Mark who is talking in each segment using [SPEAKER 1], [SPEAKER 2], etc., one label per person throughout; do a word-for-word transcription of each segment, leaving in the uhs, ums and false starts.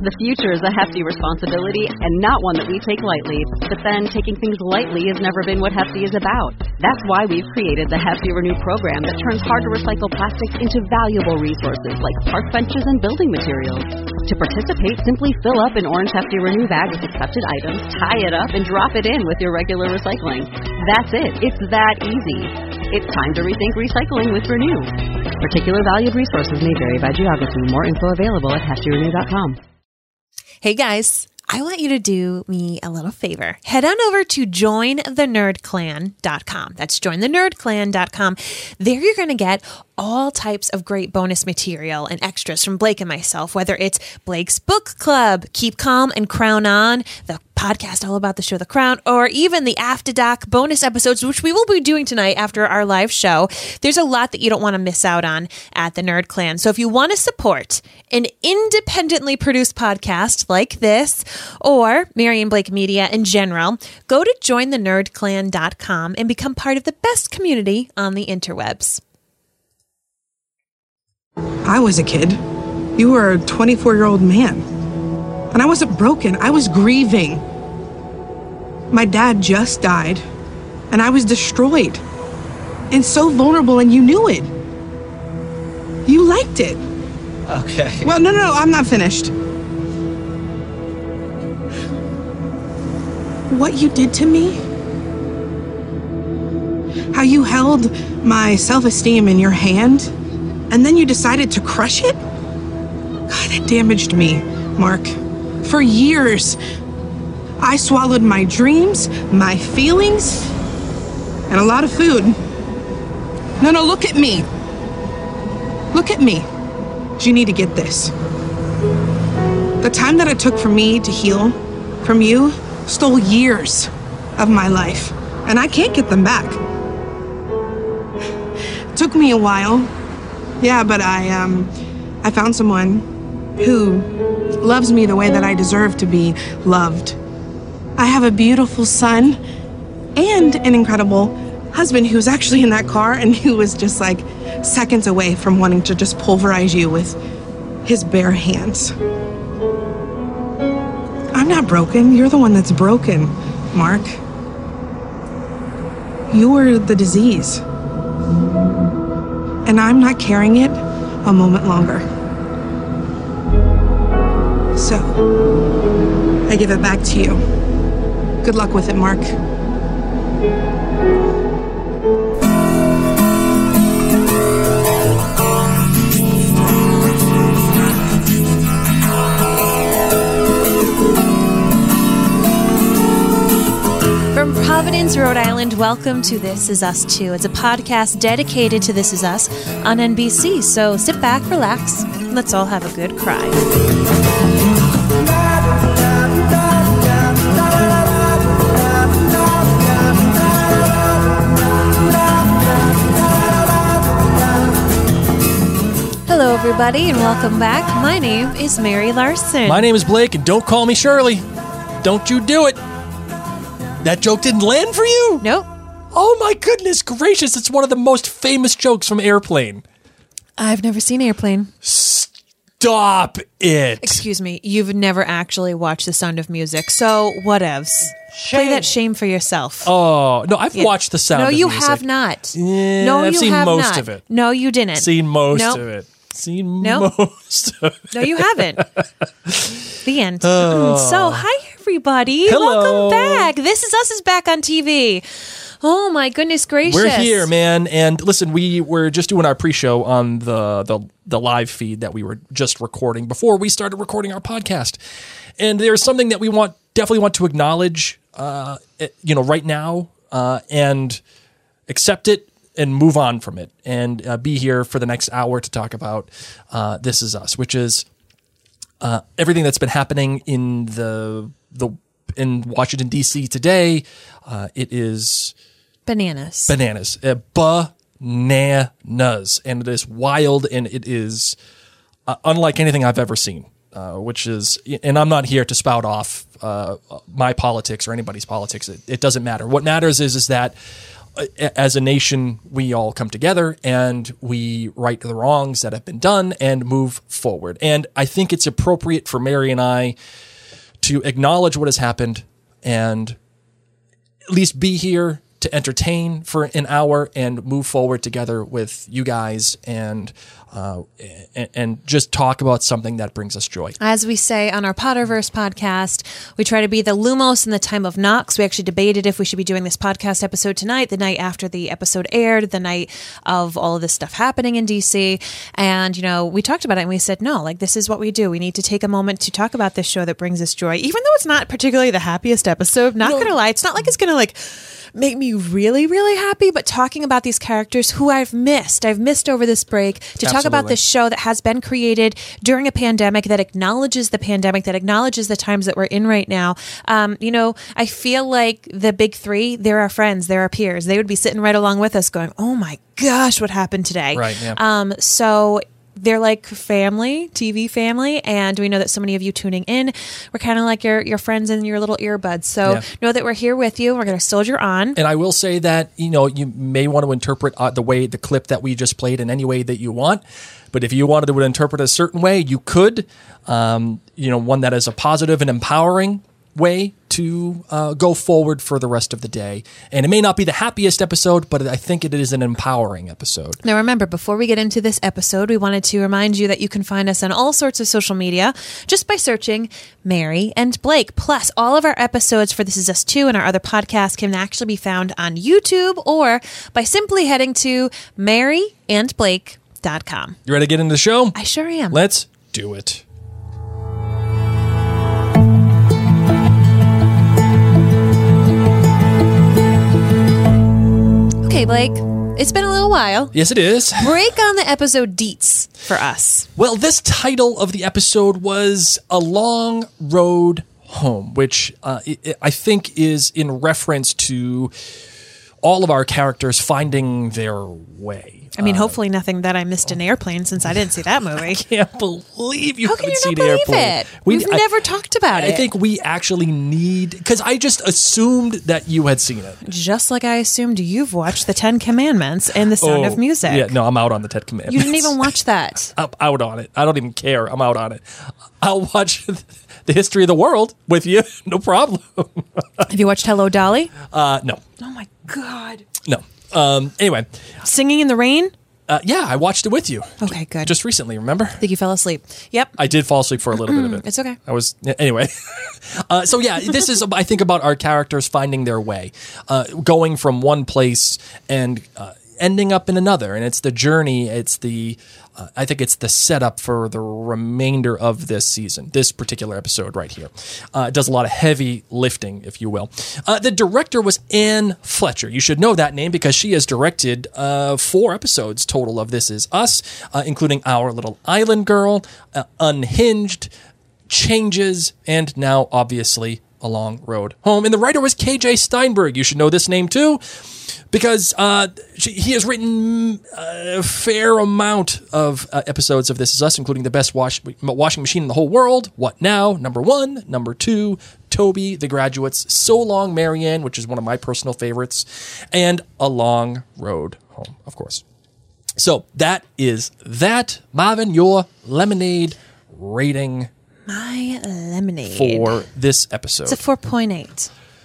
[SPEAKER 1] The future is a hefty responsibility and not one that we take lightly. But then, taking things lightly has never been what Hefty is about. That's why we've created the Hefty Renew program that turns hard-to-recycle plastics into valuable resources like park benches and building materials. To participate, simply fill up an orange Hefty Renew bag with accepted items, tie it up, and drop it in with your regular recycling. That's it. It's that easy. It's time to rethink recycling with Renew. Particular valued resources may vary by geography. More info available at hefty renew dot com.
[SPEAKER 2] Hey guys, I want you to do me a little favor. Head on over to join the nerd clan dot com. That's join the nerd clan dot com. There you're going to get all types of great bonus material and extras from Blake and myself, whether it's Blake's book club, Keep Calm and Crown On, the podcast all about the show The Crown, or even the After Doc bonus episodes, which we will be doing tonight after our live show. There's a lot that you don't want to miss out on at the Nerd Clan. So if you want to support an independently produced podcast like this, or Mary and Blake Media in general, go to join the nerd clan dot com and become part of the best community on the interwebs.
[SPEAKER 3] I was a kid. You were a twenty-four-year-old man. And I wasn't broken. I was grieving. My dad just died, and I was destroyed. And so vulnerable, and you knew it. You liked it.
[SPEAKER 4] Okay.
[SPEAKER 3] Well, no, no, no, I'm not finished. What you did to me? How you held my self-esteem in your hand, and then you decided to crush it? God, it damaged me, Mark. For years, I swallowed my dreams, my feelings, and a lot of food. No, no, look at me. Look at me. You need to get this. The time that it took for me to heal from you stole years of my life, and I can't get them back. It took me a while. Yeah, but I, um, I found someone who loves me the way that I deserve to be loved. I have a beautiful son and an incredible husband who's actually in that car and who was just like seconds away from wanting to just pulverize you with his bare hands. I'm not broken. You're the one that's broken, Mark. You were the disease. And I'm not carrying it a moment longer. So, I give it back to you. Good luck with it, Mark.
[SPEAKER 2] From Providence, Rhode Island, welcome to This Is Us Too. It's a podcast dedicated to This Is Us on N B C. So sit back, relax, and let's all have a good cry. Hello, everybody, and welcome back. My name is Mary Larson.
[SPEAKER 4] My name is Blake, and don't call me Shirley. Don't you do it. That joke didn't land for you?
[SPEAKER 2] Nope.
[SPEAKER 4] Oh, my goodness gracious. It's one of the most famous jokes from Airplane.
[SPEAKER 2] I've never seen Airplane.
[SPEAKER 4] Stop it.
[SPEAKER 2] Excuse me, you've never actually watched The Sound of Music, so whatevs. Play that shame for yourself.
[SPEAKER 4] Oh, no, I've yeah. watched The Sound
[SPEAKER 2] no,
[SPEAKER 4] of
[SPEAKER 2] you
[SPEAKER 4] Music.
[SPEAKER 2] have not.
[SPEAKER 4] Yeah,
[SPEAKER 2] no,
[SPEAKER 4] I've
[SPEAKER 2] you
[SPEAKER 4] seen
[SPEAKER 2] have
[SPEAKER 4] most
[SPEAKER 2] not.
[SPEAKER 4] of it.
[SPEAKER 2] No, you didn't.
[SPEAKER 4] Seen most
[SPEAKER 2] nope.
[SPEAKER 4] of it. Seen
[SPEAKER 2] nope.
[SPEAKER 4] most of it.
[SPEAKER 2] No, you haven't. The end.
[SPEAKER 4] Oh.
[SPEAKER 2] So, hi, everybody.
[SPEAKER 4] Hello.
[SPEAKER 2] Welcome back. This Is Us is back on T V. Oh, my goodness gracious.
[SPEAKER 4] We're here, man. And listen, we were just doing our pre-show on the, the, the live feed that we were just recording before we started recording our podcast. And there's something that we want definitely want to acknowledge, uh, you know, right now uh, and accept it and move on from it and uh, be here for the next hour to talk about uh, This Is Us, which is uh, everything that's been happening in the the in Washington, D C today. Uh, it is
[SPEAKER 2] bananas,
[SPEAKER 4] bananas, uh, bananas, and it is wild, and it is uh, unlike anything I've ever seen. Uh, which is, and I'm not here to spout off uh, my politics or anybody's politics. It, it doesn't matter. What matters is is that as a nation, we all come together and we right the wrongs that have been done and move forward. And I think it's appropriate for Mary and I to acknowledge what has happened and at least be here to entertain for an hour and move forward together with you guys and uh, and, and just talk about something that brings us joy.
[SPEAKER 2] As we say on our Potterverse podcast, we try to be the Lumos in the time of Nox. We actually debated if we should be doing this podcast episode tonight, the night after the episode aired, the night of all of this stuff happening in D C. And, you know, we talked about it and we said, no, like this is what we do. We need to take a moment to talk about this show that brings us joy, even though it's not particularly the happiest episode. Not going to lie. It's not like it's going to like make me really, really happy, but talking about these characters who I've missed, I've missed over this break, to talk about this show that has been created during a pandemic, that acknowledges the pandemic, that acknowledges the times that we're in right now. Um, you know, I feel like the big three, they're our friends, they're our peers. They would be sitting right along with us going, oh my gosh, what happened today?
[SPEAKER 4] Right, yeah.
[SPEAKER 2] Um, so they're like family, T V family, and we know that so many of you tuning in, we're kind of like your your friends in your little earbuds. So
[SPEAKER 4] Yeah.
[SPEAKER 2] know that we're here with you. We're going to soldier on.
[SPEAKER 4] And I will say that, you know, you may want to interpret uh, the way the clip that we just played in any way that you want. But if you wanted to interpret it a certain way, you could, um, you know, one that is a positive and empowering way to uh, go forward for the rest of the day. And it may not be the happiest episode, but I think it is an empowering episode.
[SPEAKER 2] Now, remember, before we get into this episode, we wanted to remind you that you can find us on all sorts of social media just by searching Mary and Blake. Plus, all of our episodes for This Is Us two and our other podcasts can actually be found on YouTube or by simply heading to mary and blake dot com.
[SPEAKER 4] You ready to get into the show?
[SPEAKER 2] I sure am.
[SPEAKER 4] Let's do it.
[SPEAKER 2] Okay, Blake, it's been a little while.
[SPEAKER 4] Yes, it is.
[SPEAKER 2] Break on the episode deets for us.
[SPEAKER 4] Well, this title of the episode was A Long Road Home, which uh, I I think is in reference to all of our characters finding their way.
[SPEAKER 2] I mean, hopefully nothing that I missed in Airplane, since I didn't see that movie.
[SPEAKER 4] I can't believe you
[SPEAKER 2] How can
[SPEAKER 4] haven't
[SPEAKER 2] you
[SPEAKER 4] seen
[SPEAKER 2] not believe
[SPEAKER 4] Airplane.
[SPEAKER 2] it? We've
[SPEAKER 4] I-
[SPEAKER 2] never talked about
[SPEAKER 4] I
[SPEAKER 2] it.
[SPEAKER 4] think we actually need, because I just assumed that you had seen it.
[SPEAKER 2] Just like I assumed you've watched The Ten Commandments and The Sound of Music.
[SPEAKER 4] Yeah, no, I'm out on the Ten Commandments.
[SPEAKER 2] You didn't even watch that.
[SPEAKER 4] I'm out on it. I don't even care. I'm out on it. I'll watch the history of the world with you. No problem.
[SPEAKER 2] Have you watched Hello, Dolly?
[SPEAKER 4] Uh, no,
[SPEAKER 2] Oh my God.
[SPEAKER 4] no. Um, anyway,
[SPEAKER 2] Singing in the Rain?
[SPEAKER 4] uh, yeah, I watched it with you.
[SPEAKER 2] Okay, good.
[SPEAKER 4] Just recently, remember?
[SPEAKER 2] I think you fell asleep. Yep.
[SPEAKER 4] I did fall asleep for a little bit of it.
[SPEAKER 2] It's okay.
[SPEAKER 4] I was anyway. uh, so yeah, this is I think about our characters finding their way, uh, going from one place and uh, ending up in another, and it's the journey. It's the uh, I think it's the setup for the remainder of this season. This particular episode right here uh, it does a lot of heavy lifting, if you will. Uh, the director was Anne Fletcher. You should know that name because she has directed uh, four episodes total of This Is Us, uh, including Our Little Island Girl, uh, Unhinged, Changes, and now obviously A Long Road Home. And the writer was K J Steinberg. You should know this name too, because uh, she, he has written a fair amount of uh, episodes of This Is Us, including the best wash, washing machine in the whole world, What Now, number one, number two, Toby, The Graduates, So Long, Marianne, which is one of my personal favorites, and A Long Road Home, of course. So that is that. Marvin, your lemonade rating
[SPEAKER 2] My lemonade.
[SPEAKER 4] for this episode.
[SPEAKER 2] It's a four point eight.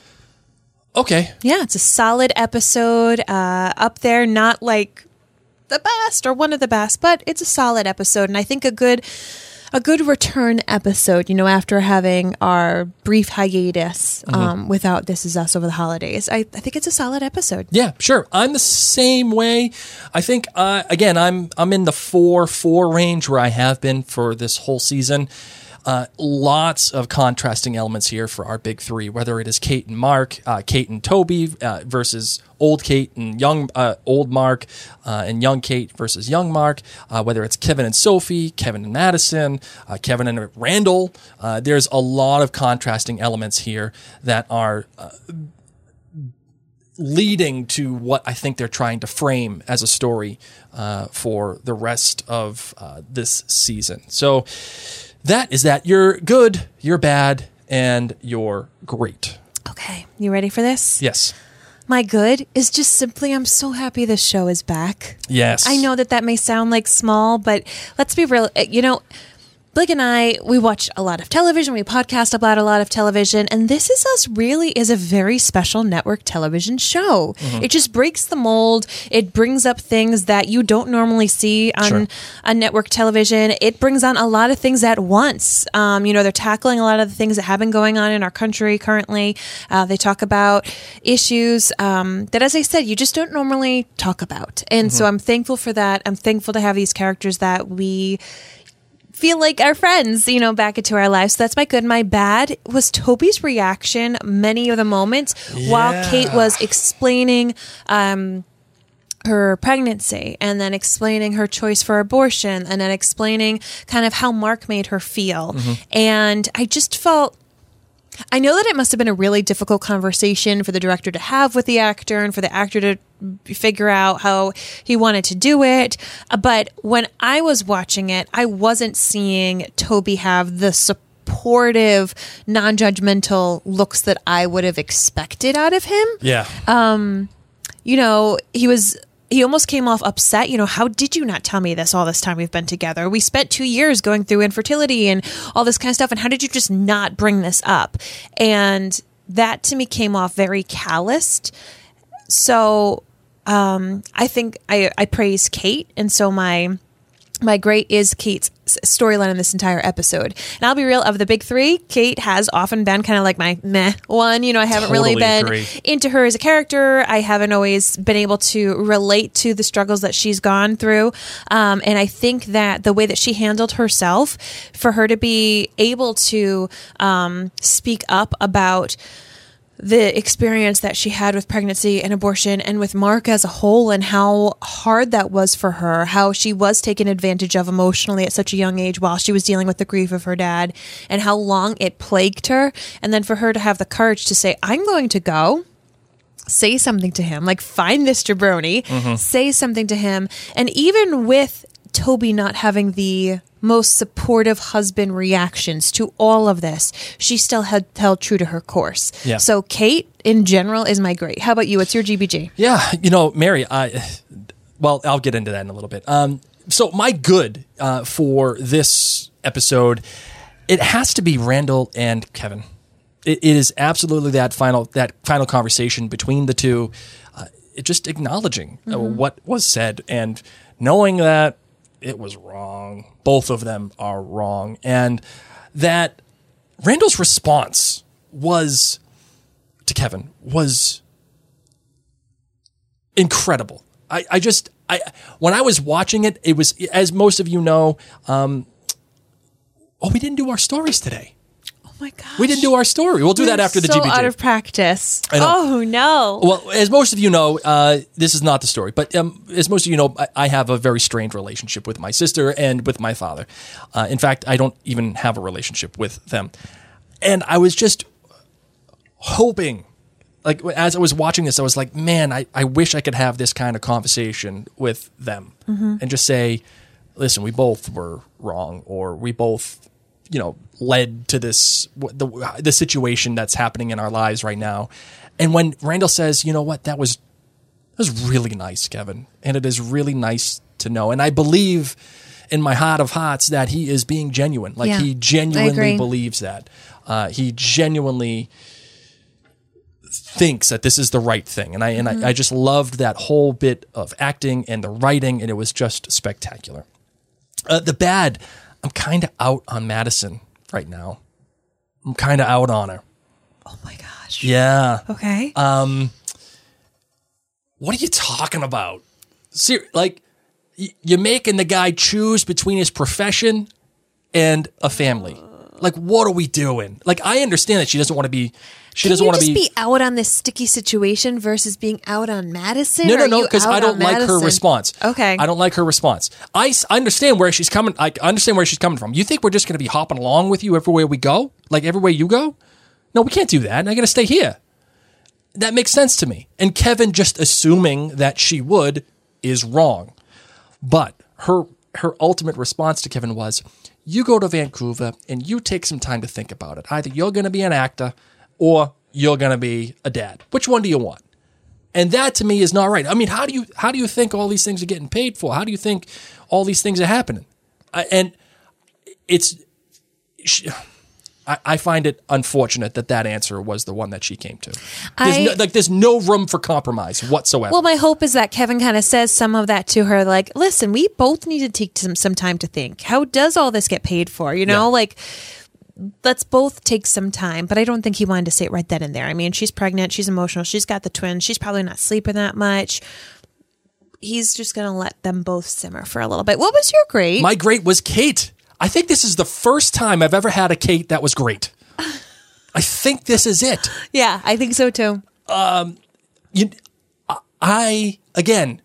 [SPEAKER 4] Okay.
[SPEAKER 2] Yeah, it's a solid episode. Uh, up there, not like the best or one of the best, but it's a solid episode, and I think a good, a good return episode. You know, after having our brief hiatus um, without This Is Us over the holidays, I, I think it's a solid episode.
[SPEAKER 4] Yeah, sure. I'm the same way. I think uh, again, I'm I'm in the four four range where I have been for this whole season. Uh, lots of contrasting elements here for our big three, whether it is Kate and Mark, uh, Kate and Toby uh, versus old Kate and young uh, old Mark, uh, and young Kate versus young Mark, uh, whether it's Kevin and Sophie, Kevin and Madison, uh, Kevin and Randall. Uh, there's a lot of contrasting elements here that are uh, leading to what I think they're trying to frame as a story uh, for the rest of uh, this season. So that is that. You're good, you're bad, and you're great.
[SPEAKER 2] Okay, you ready for this?
[SPEAKER 4] Yes.
[SPEAKER 2] my good is just simply I'm so happy this show is back.
[SPEAKER 4] Yes.
[SPEAKER 2] I know that that may sound like small, but let's be real. You know, Blake and I, we watch a lot of television. We podcast about a lot of television. And This Is Us really is a very special network television show. Mm-hmm. It just breaks the mold. It brings up things that you don't normally see on
[SPEAKER 4] Sure.
[SPEAKER 2] a network television. It brings on a lot of things at once. Um, you know, they're tackling a lot of the things that have been going on in our country currently. Uh, they talk about issues um, that, as I said, you just don't normally talk about. And mm-hmm. so I'm thankful for that. I'm thankful to have these characters that we feel like our friends, you know, back into our lives. So that's my good. My bad was Toby's reaction many of the moments
[SPEAKER 4] yeah.
[SPEAKER 2] while Kate was explaining um, her pregnancy and then explaining her choice for abortion and then explaining kind of how Mark made her feel. Mm-hmm. And I just felt... I know that it must have been a really difficult conversation for the director to have with the actor and for the actor to figure out how he wanted to do it. But when I was watching it, I wasn't seeing Toby have the supportive, non-judgmental looks that I would have expected out of him.
[SPEAKER 4] Yeah.
[SPEAKER 2] Um, you know, he was... He almost came off upset. You know, how did you not tell me this all this time we've been together? We spent two years going through infertility and all this kind of stuff. And how did you just not bring this up? And that to me came off very calloused. So um, I think I, I praise Kate. And so my my great is Kate's storyline in this entire episode. And I'll be real, of the big three, Kate has often been kind of like my meh one. You know, I haven't
[SPEAKER 4] Totally
[SPEAKER 2] really been
[SPEAKER 4] agree.
[SPEAKER 2] into her as a character. I haven't always been able to relate to the struggles that she's gone through. Um, and I think that the way that she handled herself, for her to be able to um, speak up about the experience that she had with pregnancy and abortion and with Mark as a whole and how hard that was for her, how she was taken advantage of emotionally at such a young age while she was dealing with the grief of her dad, and how long it plagued her. And then for her to have the courage to say, I'm going to go say something to him, like find this jabroni, mm-hmm. say something to him. And even with Toby not having the most supportive husband reactions to all of this, she still had held true to her course.
[SPEAKER 4] Yeah.
[SPEAKER 2] So Kate, in general, is my great. How about you? What's your G B G?
[SPEAKER 4] Yeah, you know, Mary, I, well, I'll get into that in a little bit. Um, so my good uh, for this episode, it has to be Randall and Kevin. It, it is absolutely that final that final conversation between the two, uh, it just acknowledging mm-hmm. uh, what was said and knowing that it was wrong. Both of them are wrong. And that Randall's response was to Kevin was incredible. I, I just, I when I was watching it, it was, as most of you know, um, oh, we didn't do our stories today.
[SPEAKER 2] Oh my gosh.
[SPEAKER 4] We didn't do our story. We'll do
[SPEAKER 2] We're
[SPEAKER 4] that after the
[SPEAKER 2] so
[SPEAKER 4] G B G.
[SPEAKER 2] out of practice.
[SPEAKER 4] I know.
[SPEAKER 2] Oh, no.
[SPEAKER 4] Well, as most of you know, uh, this is not the story, but um, as most of you know, I, I have a very strained relationship with my sister and with my father. Uh, in fact, I don't even have a relationship with them. And I was just hoping, like, as I was watching this, I was like, man, I, I wish I could have this kind of conversation with them mm-hmm. and just say, listen, we both were wrong, or we both, you know, led to this, the, the situation that's happening in our lives right now. And when Randall says, you know what, that was, that was really nice, Kevin. And it is really nice to know. And I believe in my heart of hearts that he is being genuine. Like
[SPEAKER 2] yeah,
[SPEAKER 4] he genuinely believes that. Uh, he genuinely thinks that this is the right thing. And I, and mm-hmm. I, I just loved that whole bit of acting and the writing, and it was just spectacular. Uh, the bad, I'm kind of out on Madison right now. I'm kind of out on her.
[SPEAKER 2] Oh my gosh.
[SPEAKER 4] Yeah.
[SPEAKER 2] Okay.
[SPEAKER 4] Um, what are you talking about? Ser- like, y- you're making the guy choose between his profession and a family. Like, what are we doing? Like, I understand that she doesn't want to be. She
[SPEAKER 2] Can
[SPEAKER 4] doesn't
[SPEAKER 2] you
[SPEAKER 4] want to
[SPEAKER 2] just
[SPEAKER 4] be,
[SPEAKER 2] be out on this sticky situation versus being out on Madison?
[SPEAKER 4] No, no,
[SPEAKER 2] Are
[SPEAKER 4] no,
[SPEAKER 2] you
[SPEAKER 4] because
[SPEAKER 2] out
[SPEAKER 4] I don't
[SPEAKER 2] on
[SPEAKER 4] like her
[SPEAKER 2] Madison?
[SPEAKER 4] response.
[SPEAKER 2] Okay.
[SPEAKER 4] I don't like her response. I, s- I understand where she's coming. I understand where she's coming from. You think we're just going to be hopping along with you everywhere we go? Like everywhere you go? No, we can't do that. I got to stay here. That makes sense to me. And Kevin just assuming that she would is wrong. But her her ultimate response to Kevin was, you go to Vancouver and you take some time to think about it. Either you're going to be an actor or you're going to be a dad. Which one do you want? And that to me is not right. I mean, how do you how do you think all these things are getting paid for? How do you think all these things are happening? Uh, and it's, she, I, I find it unfortunate that that answer was the one that she came to. There's
[SPEAKER 2] I,
[SPEAKER 4] no, like, there's no room for compromise whatsoever.
[SPEAKER 2] Well, my hope is that Kevin kind of says some of that to her, like, listen, we both need to take some, some time to think. How does all this get paid for? You know,
[SPEAKER 4] Yeah.
[SPEAKER 2] like, let's both take some time. But I don't think he wanted to say it right then and there. I mean, she's pregnant. She's emotional. She's got the twins. She's probably not sleeping that much. He's just going to let them both simmer for a little bit. What was your grade?
[SPEAKER 4] My great was Kate. I think this is the first time I've ever had a Kate that was great. I think this is it.
[SPEAKER 2] yeah, I think so too.
[SPEAKER 4] You, I, again,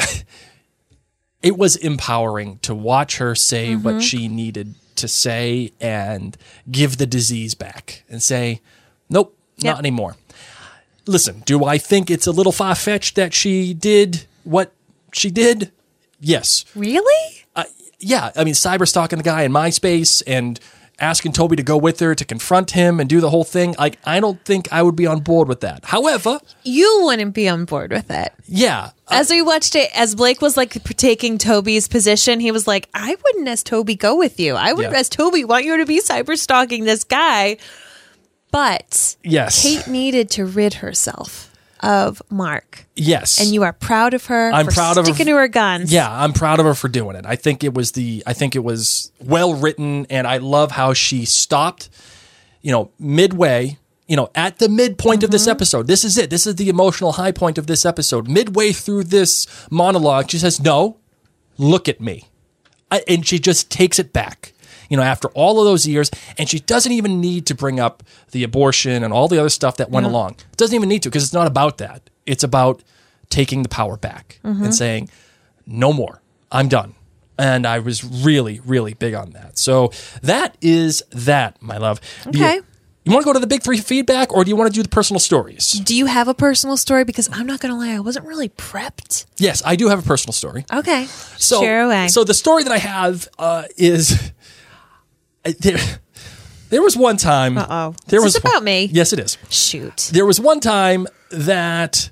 [SPEAKER 4] it was empowering to watch her say
[SPEAKER 2] Mm-hmm.
[SPEAKER 4] what she needed to say and give the disease back and say, nope,
[SPEAKER 2] Yep.
[SPEAKER 4] not anymore. Listen, do I think it's a little far-fetched that she did what she did? Yes.
[SPEAKER 2] Really?
[SPEAKER 4] Uh, yeah, I mean, cyber stalking the guy in MySpace and asking Toby to go with her to confront him and do the whole thing. Like, I don't think I would be on board with that. However,
[SPEAKER 2] You wouldn't be on board with it.
[SPEAKER 4] yeah,
[SPEAKER 2] As we watched it, as Blake was like taking Toby's position, he was like, I wouldn't as Toby go with you. I would
[SPEAKER 4] Yeah.
[SPEAKER 2] as Toby want you to be cyber stalking this guy. But
[SPEAKER 4] yes,
[SPEAKER 2] Kate needed to rid herself of Mark.
[SPEAKER 4] yes,
[SPEAKER 2] And you are proud of her
[SPEAKER 4] I'm
[SPEAKER 2] for
[SPEAKER 4] proud of her
[SPEAKER 2] sticking
[SPEAKER 4] f-
[SPEAKER 2] to her guns.
[SPEAKER 4] Yeah, I'm proud of her for doing it. I think it was the I think it was well written, and I love how she stopped, you know, midway, you know, at the midpoint of this episode. This is it. This is the emotional high point of this episode. Midway through this monologue, she says, "No, look at me." I, and she just takes it back. You know, after all of those years, and she doesn't even need to bring up the abortion and all the other stuff that went along. Doesn't even need to, because it's not about that. It's about taking the power back and saying, no more. I'm done. And I was really, really big on that. So that is that, my love. Do you-
[SPEAKER 2] Okay.
[SPEAKER 4] You, want to go to the big three feedback, or do you want to do the personal stories?
[SPEAKER 2] Do you have a personal story? Because I'm not going to lie, I wasn't really prepped.
[SPEAKER 4] Yes, I do have a personal story.
[SPEAKER 2] Okay.
[SPEAKER 4] So,
[SPEAKER 2] Share away.
[SPEAKER 4] so the story that I have uh, is there. There was one time.
[SPEAKER 2] Uh-oh.
[SPEAKER 4] There
[SPEAKER 2] Is
[SPEAKER 4] was
[SPEAKER 2] this about me?
[SPEAKER 4] Yes, it is.
[SPEAKER 2] Shoot.
[SPEAKER 4] There was one time that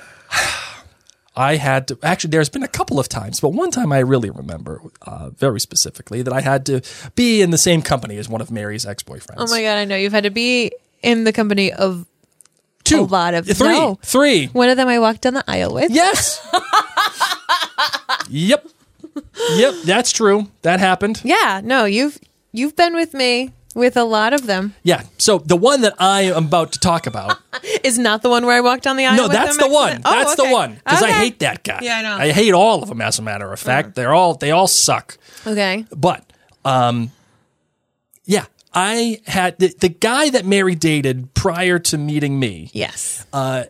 [SPEAKER 4] I had to. Actually, there's been a couple of times, but one time I really remember uh, very specifically that I had to be in the same company as one of Mary's ex-boyfriends.
[SPEAKER 2] Oh my God, I know. You've had to be in the company of
[SPEAKER 4] Two,
[SPEAKER 2] a lot of-
[SPEAKER 4] three,
[SPEAKER 2] no.
[SPEAKER 4] three.
[SPEAKER 2] one of them I walked down the aisle with.
[SPEAKER 4] Yes. Yep. Yep. That's true. That happened.
[SPEAKER 2] Yeah, no, you've you've been with me with a lot of them.
[SPEAKER 4] Yeah. So the one that I am about to talk about.
[SPEAKER 2] Is not the one where I walked down the aisle
[SPEAKER 4] No,
[SPEAKER 2] with
[SPEAKER 4] that's
[SPEAKER 2] them
[SPEAKER 4] the one.
[SPEAKER 2] accident- Oh,
[SPEAKER 4] That's
[SPEAKER 2] okay.
[SPEAKER 4] the one. Because I
[SPEAKER 2] Okay.
[SPEAKER 4] hate that guy.
[SPEAKER 2] Yeah, I know.
[SPEAKER 4] I hate all of them, as a matter of fact. They're all they all suck.
[SPEAKER 2] Okay.
[SPEAKER 4] But um, yeah, I had the, the guy that Mary dated prior to meeting me
[SPEAKER 2] Yes.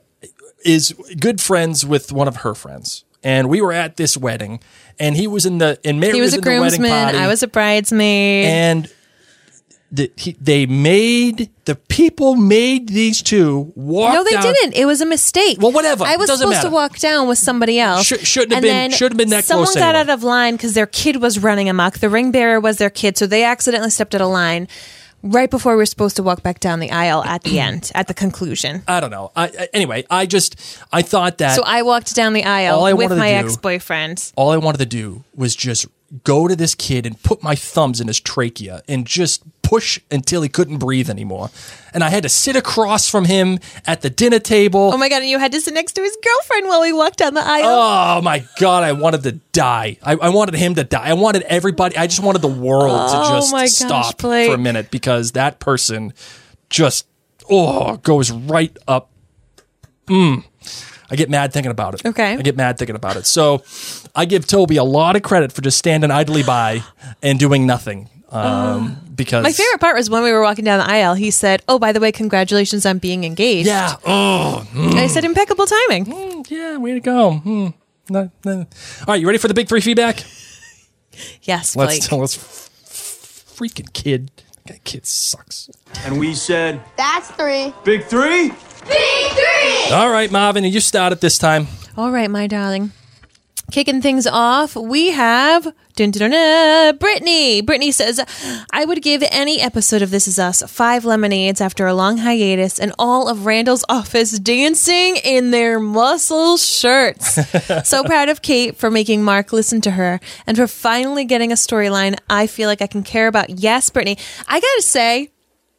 [SPEAKER 4] is good friends with one of her friends, and we were at this wedding, and he was in the and Mary
[SPEAKER 2] He was, a
[SPEAKER 4] in the wedding
[SPEAKER 2] groomsman.
[SPEAKER 4] party,
[SPEAKER 2] I was a bridesmaid.
[SPEAKER 4] and the, he, they made the people made these two walk.
[SPEAKER 2] no, they
[SPEAKER 4] down-
[SPEAKER 2] didn't. It was a mistake.
[SPEAKER 4] Well, whatever.
[SPEAKER 2] I was
[SPEAKER 4] Doesn't
[SPEAKER 2] supposed to
[SPEAKER 4] matter.
[SPEAKER 2] walk down with somebody else.
[SPEAKER 4] Should- shouldn't have
[SPEAKER 2] and
[SPEAKER 4] been-
[SPEAKER 2] then
[SPEAKER 4] shouldn't have been that
[SPEAKER 2] someone
[SPEAKER 4] close
[SPEAKER 2] got
[SPEAKER 4] anyway.
[SPEAKER 2] out of line because their kid was running amok. The ring bearer was their kid, so they accidentally stepped out of line right before we were supposed to walk back down the aisle at the end, at the conclusion.
[SPEAKER 4] I don't know. I, I, anyway, I just I thought that
[SPEAKER 2] So I walked down the aisle
[SPEAKER 4] All I
[SPEAKER 2] with
[SPEAKER 4] wanted to
[SPEAKER 2] my
[SPEAKER 4] do-
[SPEAKER 2] ex-boyfriend.
[SPEAKER 4] all I wanted to do was just go to this kid and put my thumbs in his trachea and just push until he couldn't breathe anymore. And I had to sit across from him at the dinner table.
[SPEAKER 2] Oh my God, and you had to sit next to his girlfriend while we walked down the aisle.
[SPEAKER 4] Oh my God, I wanted to die. I, I wanted him to die. I wanted everybody, I just wanted the world
[SPEAKER 2] Oh
[SPEAKER 4] to just
[SPEAKER 2] my gosh,
[SPEAKER 4] stop
[SPEAKER 2] Blake.
[SPEAKER 4] for a minute, because that person just, oh, goes right up. Mm. I get mad thinking about it.
[SPEAKER 2] Okay.
[SPEAKER 4] I get mad thinking about it. So I give Toby a lot of credit for just standing idly by and doing nothing. Um, because
[SPEAKER 2] My favorite part was when we were walking down the aisle, he said, oh, by the way, congratulations on being engaged.
[SPEAKER 4] Yeah. Oh, mm,
[SPEAKER 2] And I said, impeccable timing.
[SPEAKER 4] yeah. Way to go. Hmm. No, no. All right. You ready for the big three feedback?
[SPEAKER 2] Yes, Blake.
[SPEAKER 4] Let's let's f- freaking kid. That kid sucks.
[SPEAKER 5] And we said,
[SPEAKER 6] That's three.
[SPEAKER 5] big three?
[SPEAKER 6] Big three!
[SPEAKER 4] All right, Marvin, you start it this time.
[SPEAKER 2] All right, my darling. Kicking things off, we have dun, dun, dun, dun, Brittany. Brittany says, I would give any episode of This Is Us five lemonades after a long hiatus and all of Randall's office dancing in their muscle shirts. So proud of Kate for making Mark listen to her and for finally getting a storyline I feel like I can care about. Yes, Brittany. I gotta say,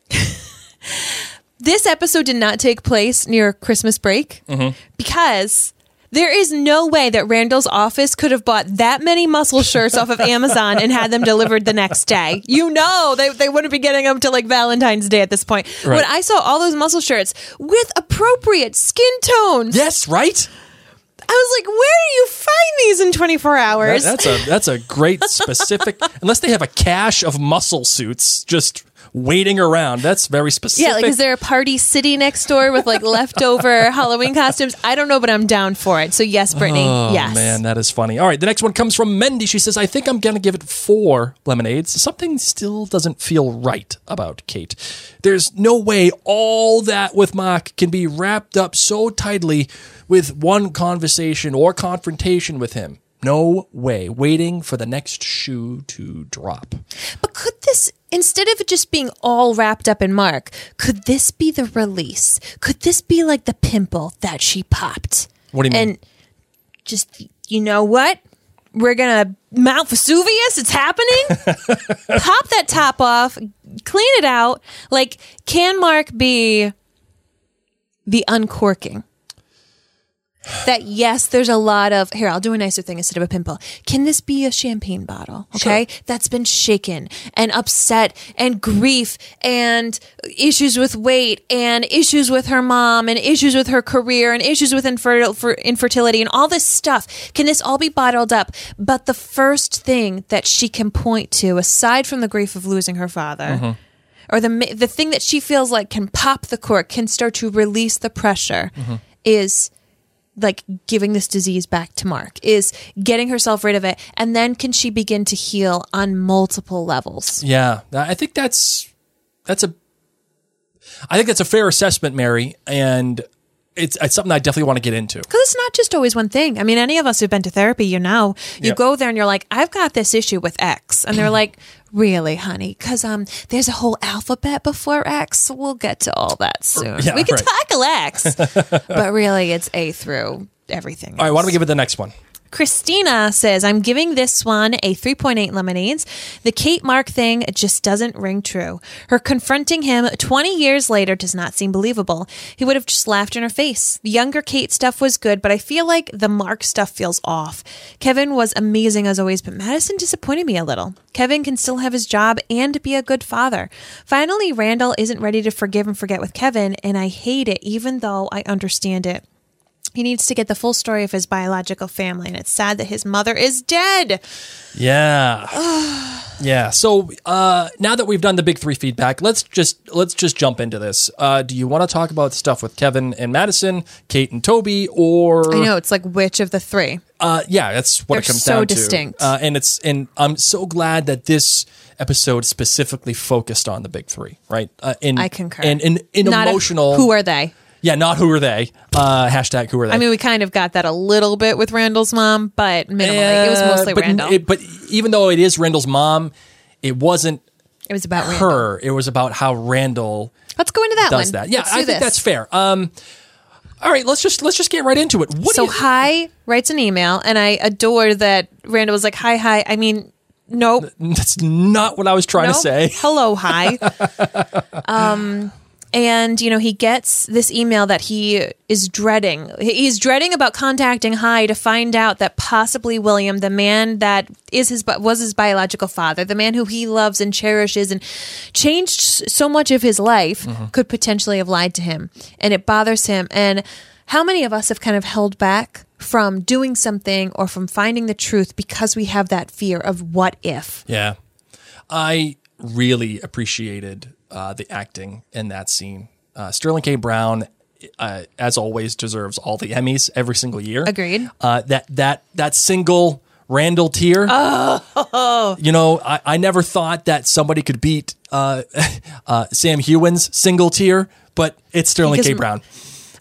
[SPEAKER 2] this episode did not take place near Christmas break mm-hmm. because there is no way that Randall's office could have bought that many muscle shirts off of Amazon and had them delivered the next day. You know, they, they wouldn't be getting them till like Valentine's Day at this point. Right. When I saw all those muscle shirts with appropriate skin tones.
[SPEAKER 4] Yes, right?
[SPEAKER 2] I was like, where do you find these in twenty-four hours?
[SPEAKER 4] That, that's a that's a great specific, unless they have a cache of muscle suits just waiting around. That's very specific.
[SPEAKER 2] Yeah, like is there a party city next door with like leftover Halloween costumes? I don't know, but I'm down for it. So yes, Brittany,
[SPEAKER 4] oh,
[SPEAKER 2] yes.
[SPEAKER 4] man, that is funny. All right, the next one comes from Mendy. She says, I think I'm going to give it four lemonades. Something still doesn't feel right about Kate. There's no way all that with Mark can be wrapped up so tightly with one conversation or confrontation with him. No way. Waiting for the next shoe to drop.
[SPEAKER 2] But could this, instead of it just being all wrapped up in Mark, could this be the release? Could this be like the pimple that she popped?
[SPEAKER 4] What do you mean?
[SPEAKER 2] And just, you know what? We're going to Mount Vesuvius. It's happening. Pop that top off. Clean it out. Like, can Mark be the uncorking? That yes, there's a lot of, here, I'll do a nicer thing instead of a pimple. Can this be a champagne bottle? Okay. Sure. That's been shaken and upset and grief and issues with weight and issues with her mom and issues with her career and issues with infer- for infertility and all this stuff. Can this all be bottled up? But the first thing that she can point to, aside from the grief of losing her father, mm-hmm. or the, the thing that she feels like can pop the cork, can start to release the pressure, mm-hmm. is like giving this disease back to Mark, is getting herself rid of it. And then can she begin to heal on multiple levels?
[SPEAKER 4] Yeah. I think that's, that's a, I think that's a fair assessment, Mary. And it's, it's something I definitely want to get into.
[SPEAKER 2] Because it's not just always one thing. I mean, any of us who've been to therapy, you know, you yep. go there and you're like, I've got this issue with X. And they're like, really, honey? Because um, there's a whole alphabet before X. We'll get to all that soon. Yeah, we can right. tackle X. But really, it's A through everything else.
[SPEAKER 4] All right, why don't we give it the next one?
[SPEAKER 2] Christina says, I'm giving this one a three point eight lemonades. The Kate Mark thing just doesn't ring true. Her confronting him twenty years later does not seem believable. He would have just laughed in her face. The younger Kate stuff was good, but I feel like the Mark stuff feels off. Kevin was amazing as always, but Madison disappointed me a little. Kevin can still have his job and be a good father. Finally, Randall isn't ready to forgive and forget with Kevin, and I hate it, even though I understand it. He needs to get the full story of his biological family, and it's sad that his mother is dead.
[SPEAKER 4] Yeah. yeah. So uh, now that we've done the big three feedback, let's just let's just jump into this. Uh, do you want to talk about stuff with Kevin and Madison, Kate and Toby, or
[SPEAKER 2] I know it's like which of the three?
[SPEAKER 4] Uh, yeah, that's what
[SPEAKER 2] They're
[SPEAKER 4] it comes
[SPEAKER 2] so
[SPEAKER 4] down
[SPEAKER 2] distinct.
[SPEAKER 4] to. Uh, and it's and I'm so glad that this episode specifically focused on the big three, right? Uh, in,
[SPEAKER 2] I concur.
[SPEAKER 4] And in, in
[SPEAKER 2] Not
[SPEAKER 4] emotional,
[SPEAKER 2] a, who are they?
[SPEAKER 4] Yeah, not who are they. Uh, hashtag who are they.
[SPEAKER 2] I mean, we kind of got that a little bit with Randall's mom, but minimally. Uh, it was mostly
[SPEAKER 4] but,
[SPEAKER 2] Randall.
[SPEAKER 4] It, but even though it is Randall's mom, it wasn't
[SPEAKER 2] It was about
[SPEAKER 4] her.
[SPEAKER 2] Randall.
[SPEAKER 4] It was about how Randall
[SPEAKER 2] Let's go into that
[SPEAKER 4] does
[SPEAKER 2] one.
[SPEAKER 4] that. Yeah,
[SPEAKER 2] let's
[SPEAKER 4] I think
[SPEAKER 2] this.
[SPEAKER 4] that's fair. Um, all right, let's just let's just get right into it. What
[SPEAKER 2] so
[SPEAKER 4] do you,
[SPEAKER 2] Hi writes an email, and I adore that Randall was like, hi, hi. I mean, nope.
[SPEAKER 4] That's not what I was trying
[SPEAKER 2] nope.
[SPEAKER 4] to say.
[SPEAKER 2] Hello, hi. um... And, you know, he gets this email that he is dreading. He's dreading about contacting Hi to find out that possibly William, the man that is his was his biological father, the man who he loves and cherishes and changed so much of his life, mm-hmm. could potentially have lied to him. And it bothers him. And how many of us have kind of held back from doing something or from finding the truth because we have that fear of what if?
[SPEAKER 4] Yeah. I really appreciated Uh, the acting in that scene. Uh, Sterling K. Brown, uh, as always, deserves all the Emmys every single year.
[SPEAKER 2] Agreed.
[SPEAKER 4] Uh, that that that single Randall tear.
[SPEAKER 2] Oh,
[SPEAKER 4] you know, I, I never thought that somebody could beat uh, uh, Sam Heughan's single tear, but it's Sterling K. Brown.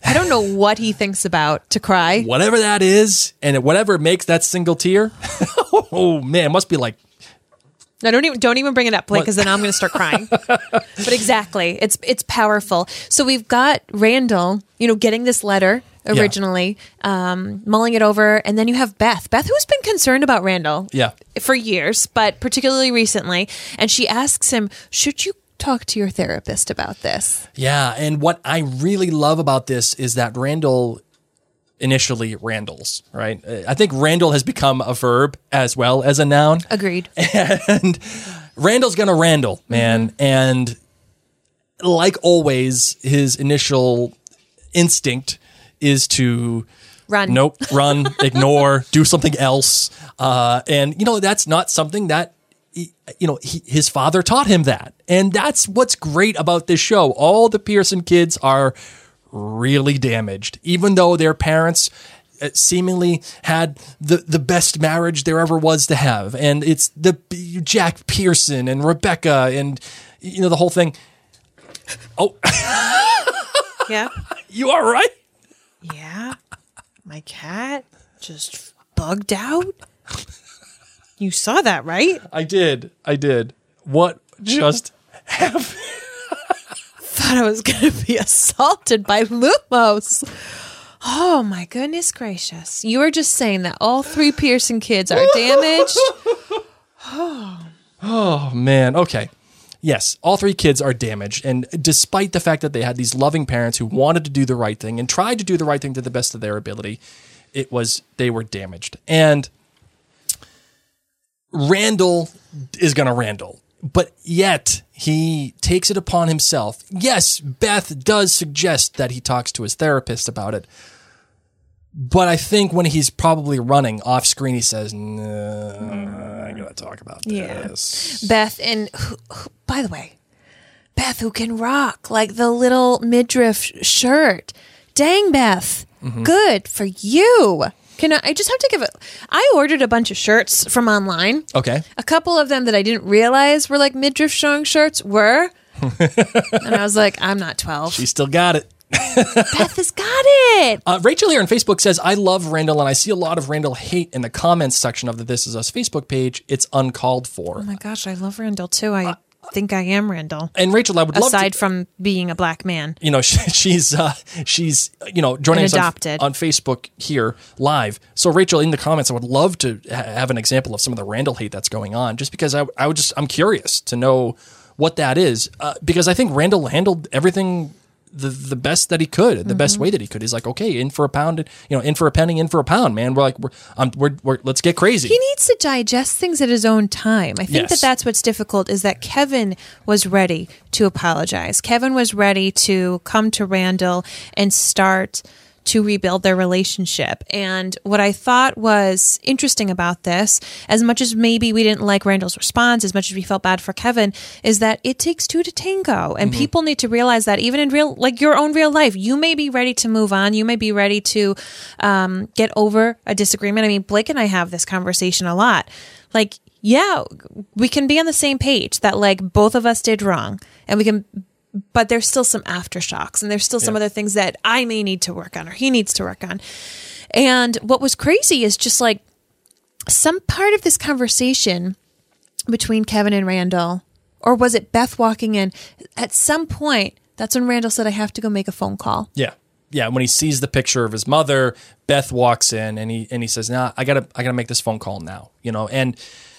[SPEAKER 2] I don't know what he thinks about to cry.
[SPEAKER 4] Whatever that is, and whatever makes that single tear, oh man, it must be like.
[SPEAKER 2] No, don't even don't even bring it up, Blake, because then I'm going to start crying. But exactly, it's it's powerful. So we've got Randall, you know, getting this letter originally, yeah. um, mulling it over, and then you have Beth. Beth, who's been concerned about Randall,
[SPEAKER 4] yeah.
[SPEAKER 2] for years, but particularly recently, and she asks him, "Should you talk to your therapist about this?"
[SPEAKER 4] Yeah, and what I really love about this is that Randall. Initially Randall's, right? I think Randall has become a verb as well as a noun.
[SPEAKER 2] Agreed.
[SPEAKER 4] And Randall's gonna Randall, man. Mm-hmm. And like always, his initial instinct is to
[SPEAKER 2] run.
[SPEAKER 4] Nope, run, ignore, do something else. Uh, and, you know, that's not something that, he, you know, he, his father taught him that. And that's what's great about this show. All the Pearson kids are really damaged, even though their parents seemingly had the, the best marriage there ever was to have. And it's the Jack Pearson and Rebecca and, you know, the whole thing. Oh,
[SPEAKER 2] yeah.
[SPEAKER 4] You all right?
[SPEAKER 2] Yeah. My cat just bugged out. You saw that, right?
[SPEAKER 4] I did. I did. What just happened?
[SPEAKER 2] Thought I was going to be assaulted by Lumos. Oh my goodness gracious. You were just saying that all three Pearson kids are damaged.
[SPEAKER 4] Oh. Oh man. Okay. Yes, all three kids are damaged. And despite the fact that they had these loving parents who wanted to do the right thing and tried to do the right thing to the best of their ability, it was, they were damaged. And Randall is going to Randall. But yet, he takes it upon himself. Yes, Beth does suggest that he talks to his therapist about it. But I think when he's probably running off screen, he says, "No, I'm going to talk about
[SPEAKER 2] yeah.
[SPEAKER 4] this."
[SPEAKER 2] Beth, and who, who, by the way, Beth, who can rock like the little midriff shirt. Dang, Beth. Mm-hmm. Good for you. Can I, I just have to give it. I ordered a bunch of shirts from online.
[SPEAKER 4] Okay.
[SPEAKER 2] A couple of them that I didn't realize were like midriff showing shirts were. And I was like, I'm not twelve.
[SPEAKER 4] She still got it.
[SPEAKER 2] Beth has got it.
[SPEAKER 4] Uh, Rachel here on Facebook says, I love Randall, and I see a lot of Randall hate in the comments section of the This Is Us Facebook page. It's uncalled for.
[SPEAKER 2] Oh my gosh, I love Randall too. I uh, think I am Randall.
[SPEAKER 4] And Rachel, I would love to,
[SPEAKER 2] aside from being a black man.
[SPEAKER 4] You know, she, she's uh, she's you know joining us on, on Facebook here live. So Rachel, in the comments, I would love to ha- have an example of some of the Randall hate that's going on, just because I I would just I'm curious to know what that is, uh, because I think Randall handled everything the the best that he could, the mm-hmm. best way that he could. He's like, okay, in for a pound, you know, in for a penny, in for a pound, man. We're like, we're, um, we're, we're let's get crazy.
[SPEAKER 2] He needs to digest things at his own time. I think
[SPEAKER 4] yes.
[SPEAKER 2] that that's what's difficult, is that Kevin was ready to apologize. Kevin was ready to come to Randall and start to rebuild their relationship. And what I thought was interesting about this, as much as maybe we didn't like Randall's response, as much as we felt bad for Kevin, is that it takes two to tango. And mm-hmm. people need to realize that even in real, like your own real life, you may be ready to move on. You may be ready to um, get over a disagreement. I mean, Blake and I have this conversation a lot. Like, yeah, we can be on the same page that like both of us did wrong, and we can, but there's still some aftershocks, and there's still some yeah. other things that I may need to work on, or he needs to work on. And what was crazy is just like some part of this conversation between Kevin and Randall, or was it Beth walking in? At some point, that's when Randall said, I have to go make a phone call.
[SPEAKER 4] Yeah. Yeah. When he sees the picture of his mother, Beth walks in and he, and he says, nah, I gotta, I gotta make this phone call now, you know? And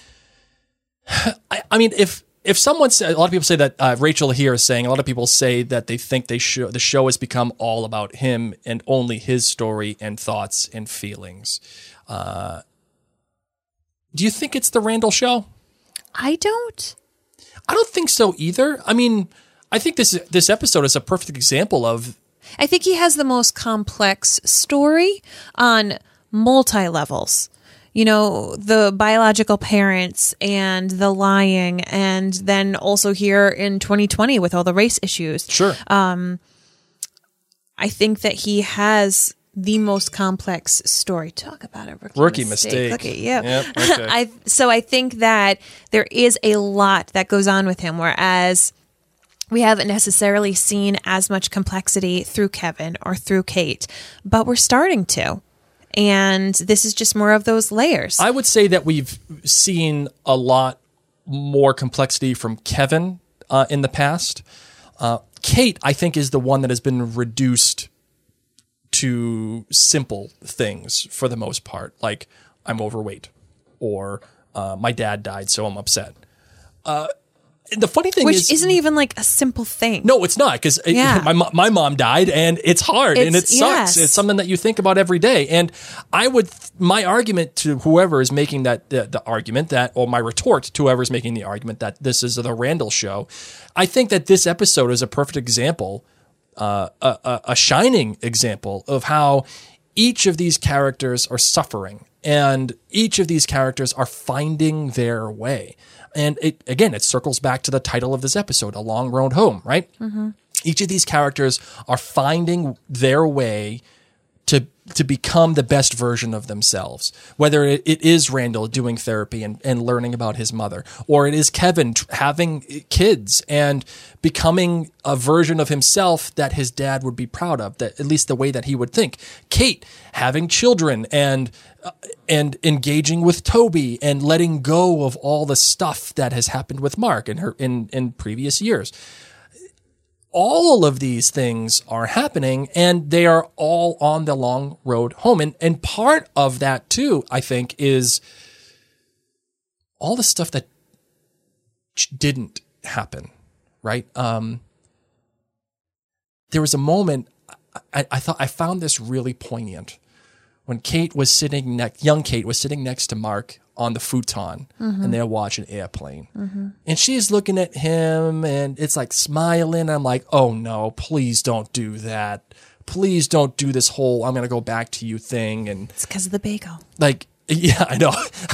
[SPEAKER 4] I, I mean, if, If someone said, a lot of people say that uh, Rachel here is saying, a lot of people say that they think they show, the show has become all about him and only his story and thoughts and feelings. Uh, do you think it's the Randall show?
[SPEAKER 2] I don't.
[SPEAKER 4] I don't think so either. I mean, I think this this episode is a perfect example of.
[SPEAKER 2] I think he has the most complex story on multi levels. You know, the biological parents and the lying, and then also here in twenty twenty with all the race issues.
[SPEAKER 4] Sure.
[SPEAKER 2] Um, I think that he has the most complex story. Talk about a rookie,
[SPEAKER 4] rookie
[SPEAKER 2] mistake.
[SPEAKER 4] mistake.
[SPEAKER 2] Look at you.
[SPEAKER 4] Yep, okay.
[SPEAKER 2] I, so I think that there is a lot that goes on with him, whereas we haven't necessarily seen as much complexity through Kevin or through Kate, but we're starting to. And this is just more of those layers.
[SPEAKER 4] I would say that we've seen a lot more complexity from Kevin uh, in the past. Uh, Kate, I think, is the one that has been reduced to simple things for the most part, like I'm overweight or uh, my dad died, so I'm upset. Uh, the funny thing
[SPEAKER 2] Which
[SPEAKER 4] is...
[SPEAKER 2] isn't even like a simple thing.
[SPEAKER 4] No, it's not, because
[SPEAKER 2] Yeah.
[SPEAKER 4] my, mo- my mom died, and it's hard, and it
[SPEAKER 2] It's-
[SPEAKER 4] sucks.
[SPEAKER 2] yes.
[SPEAKER 4] It's something that you think about every day. And I would... My argument to whoever is making that the, the argument that, or my retort to whoever is making the argument that this is the Randall show, I think that this episode is a perfect example, uh, a, a, a shining example of how each of these characters are suffering, and each of these characters are finding their way. And it, again, it circles back to the title of this episode, A Long Road Home, right? Mm-hmm. Each of these characters are finding their way to to become the best version of themselves. Whether it, it is Randall doing therapy and, and learning about his mother, or it is Kevin tr- having kids and becoming a version of himself that his dad would be proud of, that at least the way that he would think. Kate having children and uh, and engaging with Toby and letting go of all the stuff that has happened with Mark in her in, in previous years. All of these things are happening, and they are all on the long road home. And and part of that too, I think, is all the stuff that didn't happen, right? Um, there was a moment I, I thought I found this really poignant when Kate was sitting next, young Kate was sitting next to Mark on the futon, mm-hmm. and they're watching Airplane. Mm-hmm. And she's looking at him, and it's like smiling. I'm like, oh no, please don't do that. Please don't do this whole I'm going to go back to you thing. And
[SPEAKER 2] It's because of the bagel.
[SPEAKER 4] like, yeah, I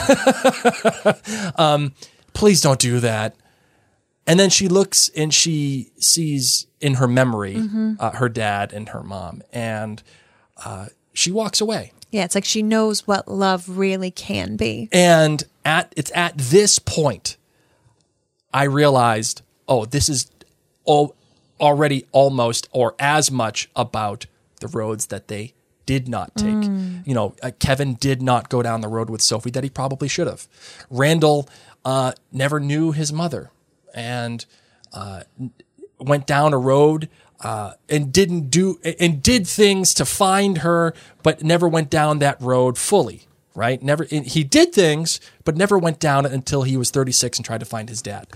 [SPEAKER 4] know. um, please don't do that. And then she looks and she sees in her memory mm-hmm. uh, her dad and her mom, and uh, she walks away.
[SPEAKER 2] Yeah, it's like she knows what love really can be.
[SPEAKER 4] And at it's at this point, I realized, oh, this is all, already almost or as much about the roads that they did not take. Mm. You know, uh, Kevin did not go down the road with Sophie that he probably should have. Randall uh, never knew his mother and uh, went down a road Uh, and didn't do and did things to find her, but never went down that road fully. Right? Never. He did things, but never went down it until he was thirty-six and tried to find his dad.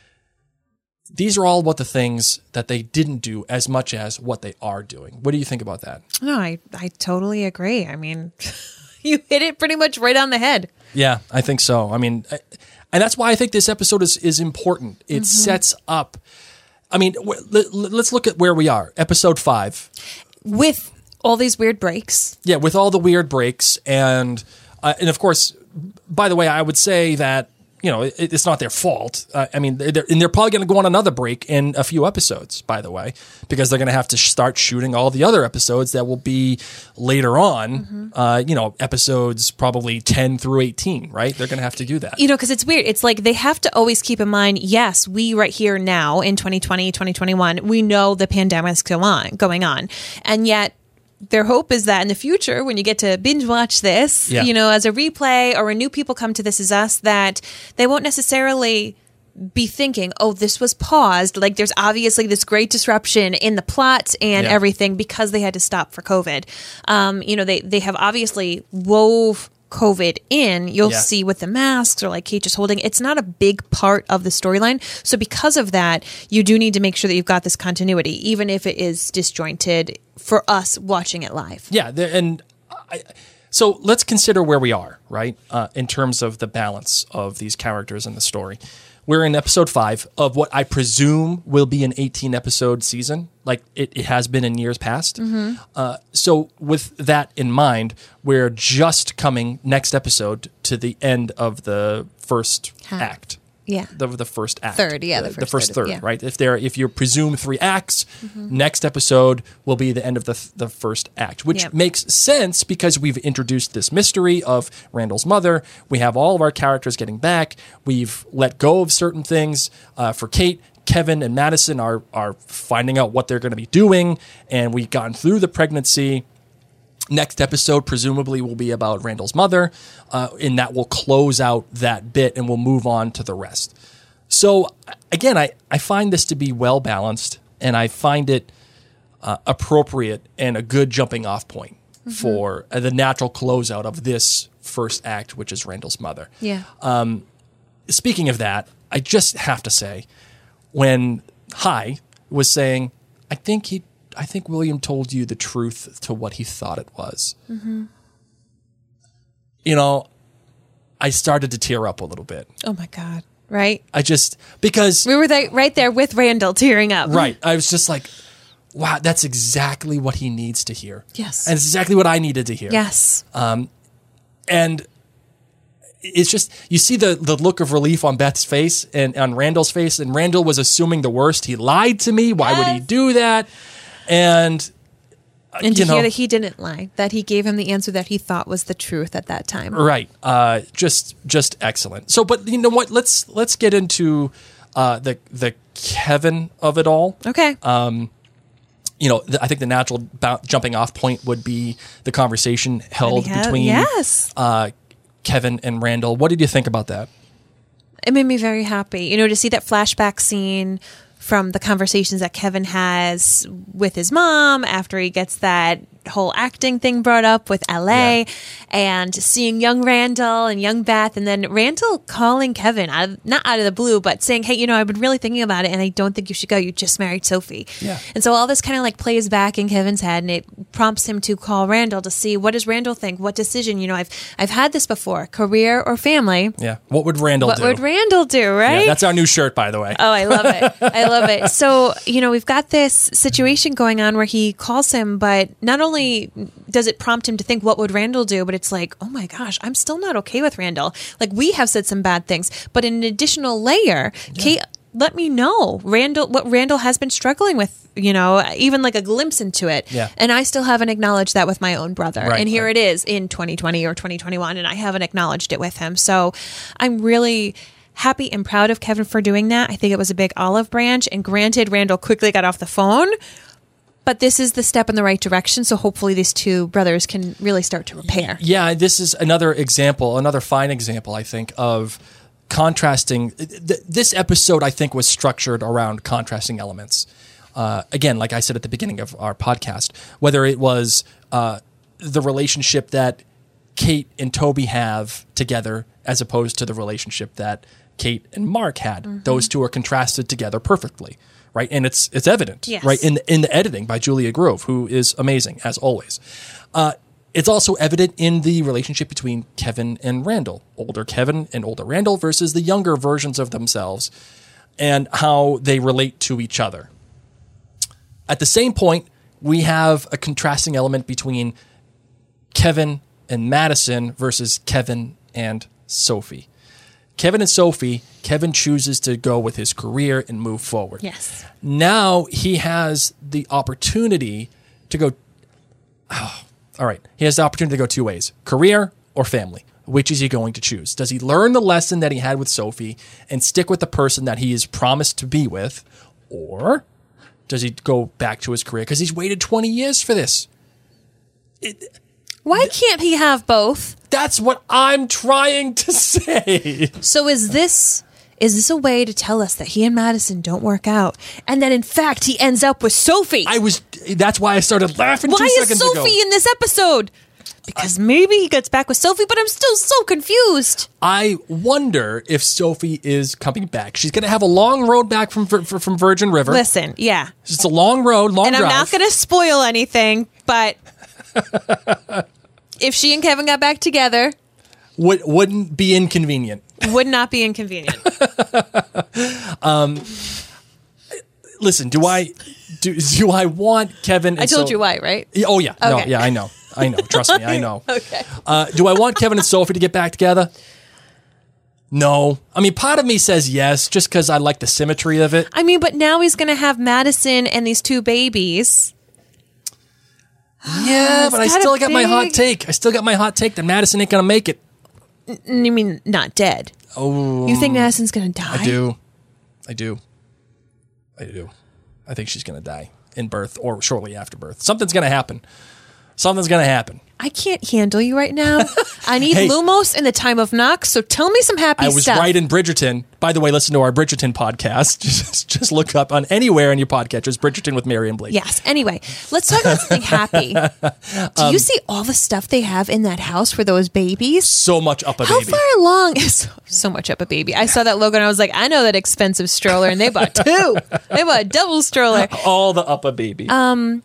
[SPEAKER 4] These are all about the things that they didn't do as much as what they are doing. What do you think about that?
[SPEAKER 2] No, I I totally agree. I mean, you hit it pretty much right on the head.
[SPEAKER 4] Yeah, I think so. I mean, I, and that's why I think this episode is is important. It mm-hmm. sets up. I mean, let's look at where we are. Episode five.
[SPEAKER 2] With all these weird breaks.
[SPEAKER 4] Yeah, with all the weird breaks. And, uh, and of course, by the way, I would say that, you know, it, it's not their fault. Uh, I mean, they're, and they're probably going to go on another break in a few episodes, by the way, because they're going to have to sh- start shooting all the other episodes that will be later on, mm-hmm. uh, you know, episodes probably ten through eighteen, right? They're going to have to do that.
[SPEAKER 2] You know, because it's weird. It's like they have to always keep in mind, yes, we right here now in twenty twenty, twenty twenty-one, we know the pandemic's go on, going on. And yet, their hope is that in the future, when you get to binge watch this, yeah. you know, as a replay or when new people come to This Is Us, that they won't necessarily be thinking, oh, this was paused. Like there's obviously this great disruption in the plot and yeah. everything because they had to stop for COVID. Um, you know, they, they have obviously wove COVID in, you'll yeah. see with the masks or like Kate just holding, it's not a big part of the storyline. So because of that, you do need to make sure that you've got this continuity, even if it is disjointed for us watching it live.
[SPEAKER 4] Yeah. And I, so let's consider where we are, right? Uh, in terms of the balance of these characters in the story. We're in episode five of what I presume will be an eighteen episode season, like it, it has been in years past. Mm-hmm. Uh, so with that in mind, we're just coming next episode to the end of the first Half. act.
[SPEAKER 2] Yeah,
[SPEAKER 4] the the first act,
[SPEAKER 2] third, yeah, the,
[SPEAKER 4] the
[SPEAKER 2] first,
[SPEAKER 4] the first third,
[SPEAKER 2] third yeah.
[SPEAKER 4] right? If there, if you presume three acts, mm-hmm. next episode will be the end of the the first act, which yep. makes sense because we've introduced this mystery of Randall's mother. We have all of our characters getting back. We've let go of certain things uh, for Kate. Kevin and Madison are are finding out what they're going to be doing, and we've gotten through the pregnancy. Next episode presumably will be about Randall's mother, uh, and that will close out that bit, and we'll move on to the rest. So again, I, I find this to be well balanced, and I find it uh, appropriate and a good jumping off point mm-hmm. for uh, the natural closeout of this first act, which is Randall's mother.
[SPEAKER 2] Yeah.
[SPEAKER 4] Um, speaking of that, I just have to say, when Hai was saying, I think he, I think William told you the truth to what he thought it was.
[SPEAKER 2] Mm-hmm.
[SPEAKER 4] You know, I started to tear up a little bit.
[SPEAKER 2] Oh my God. Right?
[SPEAKER 4] I just, because...
[SPEAKER 2] We were there, right there with Randall tearing up.
[SPEAKER 4] Right. I was just like, wow, that's exactly what he needs to hear.
[SPEAKER 2] Yes.
[SPEAKER 4] And it's exactly what I needed to hear.
[SPEAKER 2] Yes.
[SPEAKER 4] Um, and it's just, you see the, the look of relief on Beth's face and on Randall's face, and Randall was assuming the worst. He lied to me. Why yes. would he do that? And...
[SPEAKER 2] And to
[SPEAKER 4] you know,
[SPEAKER 2] hear that he didn't lie, that he gave him the answer that he thought was the truth at that time.
[SPEAKER 4] Right. Uh, just just excellent. So, but you know what? Let's let's get into uh, the the Kevin of it all.
[SPEAKER 2] Okay.
[SPEAKER 4] Um, you know, th- I think the natural b- jumping off point would be the conversation held
[SPEAKER 2] have,
[SPEAKER 4] between
[SPEAKER 2] yes.
[SPEAKER 4] uh, Kevin and Randall. What did you think about that?
[SPEAKER 2] It made me very happy. You know, to see that flashback scene from the conversations that Kevin has with his mom after he gets that whole acting thing brought up with L A, yeah. and seeing young Randall and young Beth, and then Randall calling Kevin out of, not out of the blue, but saying, hey, you know, I've been really thinking about it and I don't think you should go. You just married Sophie.
[SPEAKER 4] Yeah.
[SPEAKER 2] And so all this kind of like plays back in Kevin's head, and it prompts him to call Randall to see, what does Randall think? What decision? You know, I've I've had this before, career or family.
[SPEAKER 4] Yeah. What would Randall
[SPEAKER 2] what
[SPEAKER 4] do?
[SPEAKER 2] What would Randall do, right?
[SPEAKER 4] Yeah, that's our new shirt, by the way.
[SPEAKER 2] Oh, I love it. I love it. So, you know, we've got this situation going on where he calls him, but not only does it prompt him to think, what would Randall do? But it's like, oh my gosh, I'm still not okay with Randall. Like, we have said some bad things, but in an additional layer, yeah. Kate, let me know Randall, what Randall has been struggling with, you know, even like a glimpse into it.
[SPEAKER 4] Yeah.
[SPEAKER 2] And I still haven't acknowledged that with my own brother.
[SPEAKER 4] Right,
[SPEAKER 2] and here
[SPEAKER 4] right.
[SPEAKER 2] it is in twenty twenty or twenty twenty-one, and I haven't acknowledged it with him. So I'm really happy and proud of Kevin for doing that. I think it was a big olive branch. And granted, Randall quickly got off the phone, but this is the step in the right direction. So hopefully these two brothers can really start to repair.
[SPEAKER 4] Yeah, this is another example, another fine example, I think, of contrasting. Th- this episode, I think, was structured around contrasting elements. Uh, again, like I said at the beginning of our podcast, whether it was uh, the relationship that Kate and Toby have together as opposed to the relationship that Kate and Mark had. Mm-hmm. Those two are contrasted together perfectly, right? And it's it's evident,
[SPEAKER 2] yes.
[SPEAKER 4] right, in the, in the editing by Julia Grove, who is amazing, as always. Uh, it's also evident in the relationship between Kevin and Randall, older Kevin and older Randall versus the younger versions of themselves, and how they relate to each other. At the same point, we have a contrasting element between Kevin and Madison versus Kevin and Sophie. Kevin and Sophie, Kevin chooses to go with his career and move forward.
[SPEAKER 2] Yes.
[SPEAKER 4] Now he has the opportunity to go, oh, all right, he has the opportunity to go two ways, career or family. Which is he going to choose? Does he learn the lesson that he had with Sophie and stick with the person that he is promised to be with? Or does he go back to his career? Because he's waited twenty years for this. It,
[SPEAKER 2] Why can't he have both?
[SPEAKER 4] That's what I'm trying to say.
[SPEAKER 2] So is this is this a way to tell us that he and Madison don't work out, and that in fact he ends up with Sophie?
[SPEAKER 4] I was. That's why I started laughing.
[SPEAKER 2] Why
[SPEAKER 4] two
[SPEAKER 2] is
[SPEAKER 4] seconds
[SPEAKER 2] Sophie
[SPEAKER 4] ago.
[SPEAKER 2] in this episode? Because maybe he gets back with Sophie, but I'm still so confused.
[SPEAKER 4] I wonder if Sophie is coming back. She's going to have a long road back from from Virgin River.
[SPEAKER 2] Listen, yeah,
[SPEAKER 4] it's a long road, long
[SPEAKER 2] and
[SPEAKER 4] drive.
[SPEAKER 2] I'm not going to spoil anything, but. If she and Kevin got back together,
[SPEAKER 4] would wouldn't be inconvenient.
[SPEAKER 2] Would not be inconvenient.
[SPEAKER 4] um, listen, do I do do I want Kevin? And
[SPEAKER 2] I told
[SPEAKER 4] so-
[SPEAKER 2] you why, right?
[SPEAKER 4] Oh yeah,
[SPEAKER 2] Okay.
[SPEAKER 4] no, yeah, I know, I know. Trust me, I know.
[SPEAKER 2] Okay.
[SPEAKER 4] Uh, do I want Kevin and Sophie to get back together? No. I mean, part of me says yes, just because I like the symmetry of it.
[SPEAKER 2] I mean, but now he's going to have Madison and these two babies.
[SPEAKER 4] Yeah,
[SPEAKER 2] It's
[SPEAKER 4] but I
[SPEAKER 2] got a
[SPEAKER 4] still got my hot
[SPEAKER 2] big-
[SPEAKER 4] take. I still got my hot take that Madison ain't gonna make it.
[SPEAKER 2] N- You mean not dead?
[SPEAKER 4] Oh,
[SPEAKER 2] You think Madison's going to die?
[SPEAKER 4] I do. I do. I do. I think she's going to die in birth or shortly after birth. Something's going to happen. Something's going to happen.
[SPEAKER 2] I can't handle you right now. I need
[SPEAKER 4] Hey.
[SPEAKER 2] Lumos in the time of Knox, so tell me some happy
[SPEAKER 4] I was
[SPEAKER 2] stuff.
[SPEAKER 4] right in Bridgerton. By the way, listen to our Bridgerton podcast. Just, just look up on anywhere in your podcatchers, Bridgerton with Mary and Blake.
[SPEAKER 2] Yes. Anyway, let's talk about something happy. Do
[SPEAKER 4] Um,
[SPEAKER 2] you see all the stuff they have in that house for those babies?
[SPEAKER 4] So much up a
[SPEAKER 2] How
[SPEAKER 4] baby.
[SPEAKER 2] far along is so much up a baby? I saw that logo and I was like, I know that expensive stroller, and they bought two. They bought a double stroller.
[SPEAKER 4] All the up a baby.
[SPEAKER 2] Um,